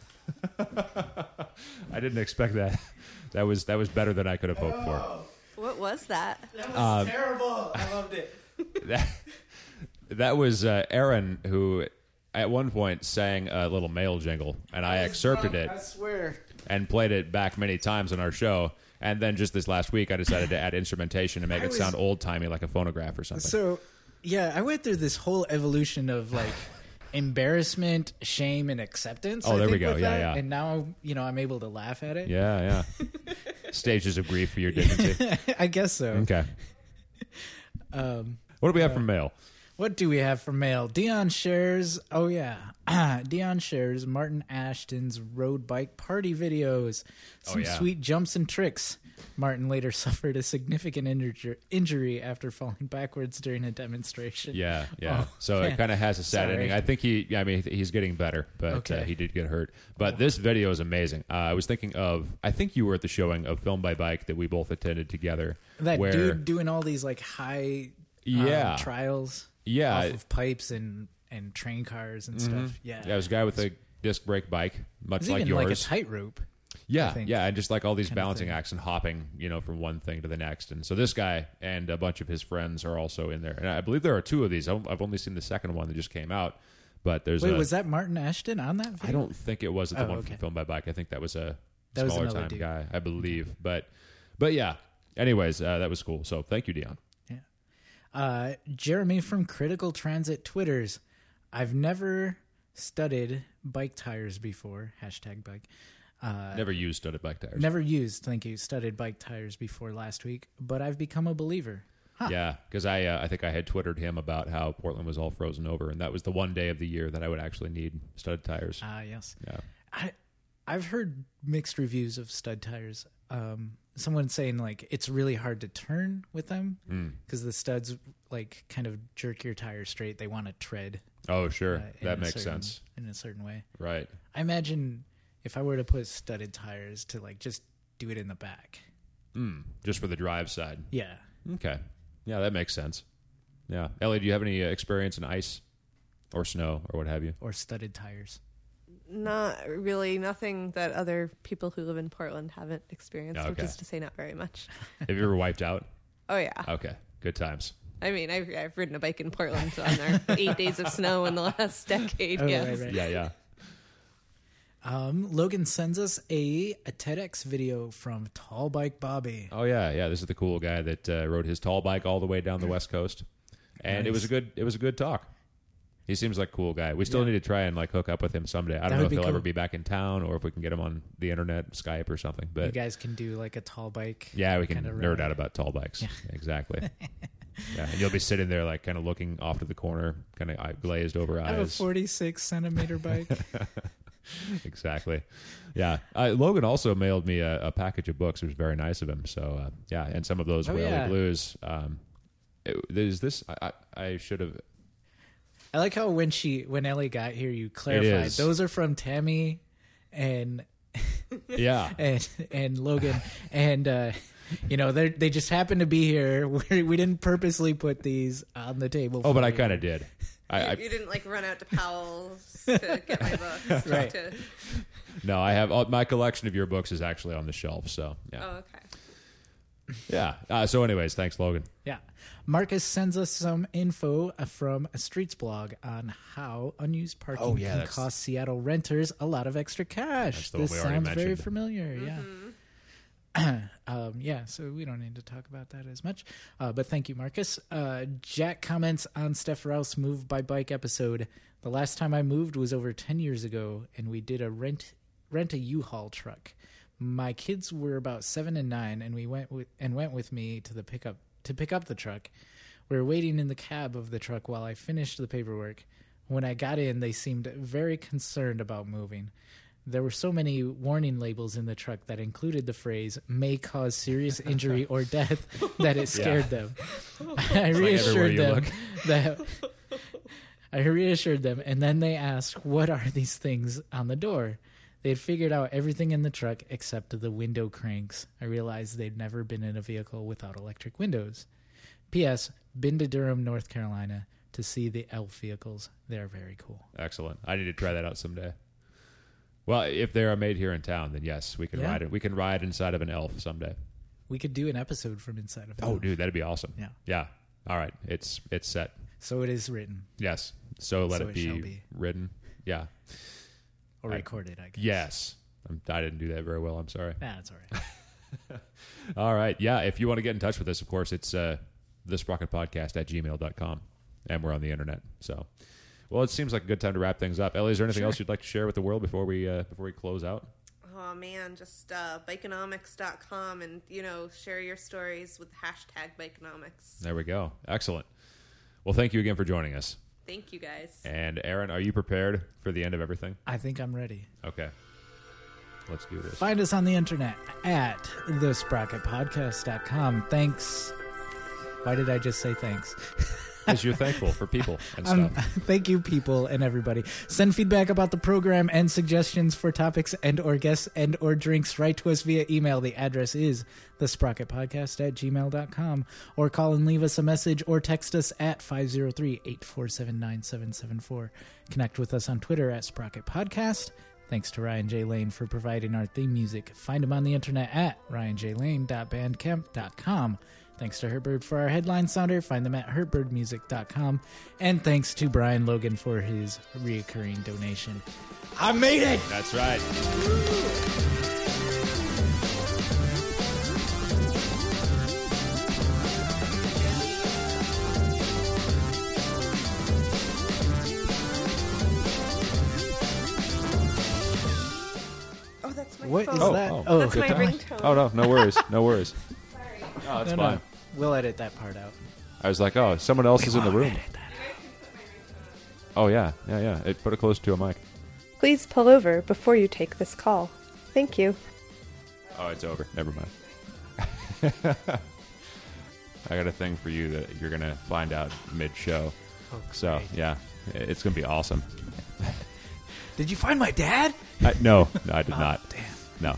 I didn't expect that. That was better than I could have hoped for. What was that? That was terrible. I loved it. That was Aaron, who at one point sang a little mail jingle, and I excerpted it. I swear. And played it back many times on our show. And then just this last week, I decided to add instrumentation to make it sound old-timey, like a phonograph or something. So, I went through this whole evolution of, embarrassment, shame, and acceptance. Oh, there we go. Yeah. And now, I'm able to laugh at it. Yeah. Stages of grief for your dignity. I guess so. Okay. What do we have from mail? What do we have from mail? Dion shares. Oh, yeah. Dion shares Martin Ashton's road bike party videos. Some sweet jumps and tricks. Martin later suffered a significant injury after falling backwards during a demonstration. Yeah. So it kind of has a sad ending. I think he's getting better, but he did get hurt. But this video is amazing. I was thinking I think you were at the showing of Film by Bike that we both attended together. That dude doing all these high trials. Yeah, off of pipes and and train cars and stuff. Yeah, it was a guy with a disc brake bike, much like even yours. like a tightrope. Yeah, and just like all these balancing acts and hopping, from one thing to the next. And so this guy and a bunch of his friends are also in there. And I believe there are 2 of these. I've only seen the second one that just came out. But there's was that Martin Ashton on that video? I don't think it was the one from Film by Bike. I think that was a smaller time guy, I believe. But yeah. Anyways, that was cool. So thank you, Dion. Yeah. Jeremy from Critical Transit twitters, I've never studded bike tires before. #bike. Never used studded bike tires. Never used, thank you, studded bike tires before last week, but I've become a believer. Huh. Yeah, because I think I had twittered him about how Portland was all frozen over, and that was the one day of the year that I would actually need studded tires. Yes. Yeah. I've heard mixed reviews of stud tires. Someone saying like it's really hard to turn with them because the studs like kind of jerk your tire straight. They want to tread. Oh, sure. That makes sense. In a certain way. Right. I imagine if I were to put studded tires to like just do it in the back. Just for the drive side. Yeah. Okay. Yeah, that makes sense. Yeah. Ellie, do you have any experience in ice or snow or what have you? Or studded tires? Not really. Nothing that other people who live in Portland haven't experienced, which is to say not very much. Have you ever wiped out? Oh, yeah. Okay. Good times. I mean, I've ridden a bike in Portland on our 8 days of snow in the last decade. Yes. Right. Yeah. Logan sends us a TEDx video from Tall Bike Bobby. Oh yeah. This is the cool guy that rode his tall bike all the way down the West Coast, and nice. it was a good talk. He seems like a cool guy. We still need to try and like hook up with him someday. I don't know if he'll ever be back in town or if we can get him on the internet, Skype or something. But you guys can do like a tall bike. Yeah, we can nerd out about tall bikes. Yeah. Exactly. Yeah, and you'll be sitting there like kind of looking off to the corner, kind of glazed over eyes. I have a 46 centimeter bike. Exactly. Yeah. Logan also mailed me a package of books. It was very nice of him. So yeah, and some of those Whaley Blues. Is this? I should have. I like how when Ellie got here, you clarified those are from Tammy and and Logan, and they just happened to be here. We didn't purposely put these on the table. Oh, but I kind of did. You didn't like run out to Powell's to get my books, right? No, I have my collection of your books is actually on the shelf. So yeah. Oh, okay. Yeah. So, anyways, thanks, Logan. Yeah. Marcus sends us some info from a Streets blog on how unused parking can cost Seattle renters a lot of extra cash. This sounds very familiar. Mm-hmm. Yeah. So we don't need to talk about that as much. But thank you, Marcus. Jack comments on Steph Rouse Move by Bike episode. The last time I moved was over 10 years ago, and we did a rent a U-Haul truck. My kids were about 7 and 9, and we went with me to pick up the truck. We were waiting in the cab of the truck while I finished the paperwork. When I got in, they seemed very concerned about moving. There were so many warning labels in the truck that included the phrase "may cause serious injury or death" that it scared them. I reassured them, and then they asked, "What are these things on the door?" They had figured out everything in the truck except the window cranks. I realized they'd never been in a vehicle without electric windows. P.S. Been to Durham, North Carolina to see the ELF vehicles. They're very cool. Excellent. I need to try that out someday. Well, if they are made here in town, then yes, we can ride it. We can ride inside of an ELF someday. We could do an episode from inside of an ELF. Dude, that'd be awesome. Yeah. Yeah. All right. It's set. So it is written. Yes. So let it be written. Yeah. Or recorded, I guess. Yes. I didn't do that very well. I'm sorry. That's all right. All right. Yeah. If you want to get in touch with us, of course, it's thesprocketpodcast@gmail.com. And we're on the internet. So, well, it seems like a good time to wrap things up. Ellie, is there anything else you'd like to share with the world before we close out? Oh, man, just Bikeonomics.com and, share your stories with #Bikeonomics. There we go. Excellent. Well, thank you again for joining us. Thank you, guys. And Aaron, are you prepared for the end of everything? I think I'm ready. Okay. Let's do this. Find us on the internet at thesprocketpodcast.com. Thanks. Why did I just say thanks? Because you're thankful for people and stuff. Thank you, people and everybody. Send feedback about the program and suggestions for topics and or guests and or drinks. Write to us via email. The address is thesprocketpodcast@gmail.com, or call and leave us a message or text us at 503-847-9774. Connect with us on Twitter at Sprocket Podcast. Thanks to Ryan J. Lane for providing our theme music. Find him on the internet at ryanjlane.bandcamp.com. Thanks to Hurtbird for our headline sounder. Find them at hurtbirdmusic.com. And thanks to Brian Logan for his reoccurring donation. I made it! That's right. Oh, that's my What phone. is that? Oh, That's my good. ringtone. Oh, no worries. No worries. Sorry. Oh, that's No, fine. no. We'll edit that part out. I was like, oh, someone else is in the room. Oh, yeah. Put it close to a mic. Please pull over before you take this call. Thank you. Oh, it's over. Never mind. I got a thing for you that you're going to find out mid-show. Oh, so, yeah, it's going to be awesome. Did you find my dad? No, I did not. Damn. No.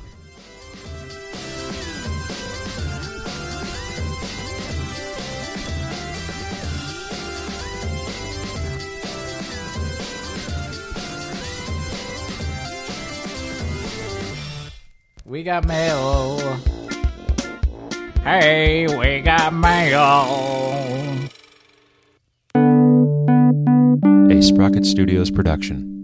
We got mail. Hey, we got mail. A Sprocket Studios production.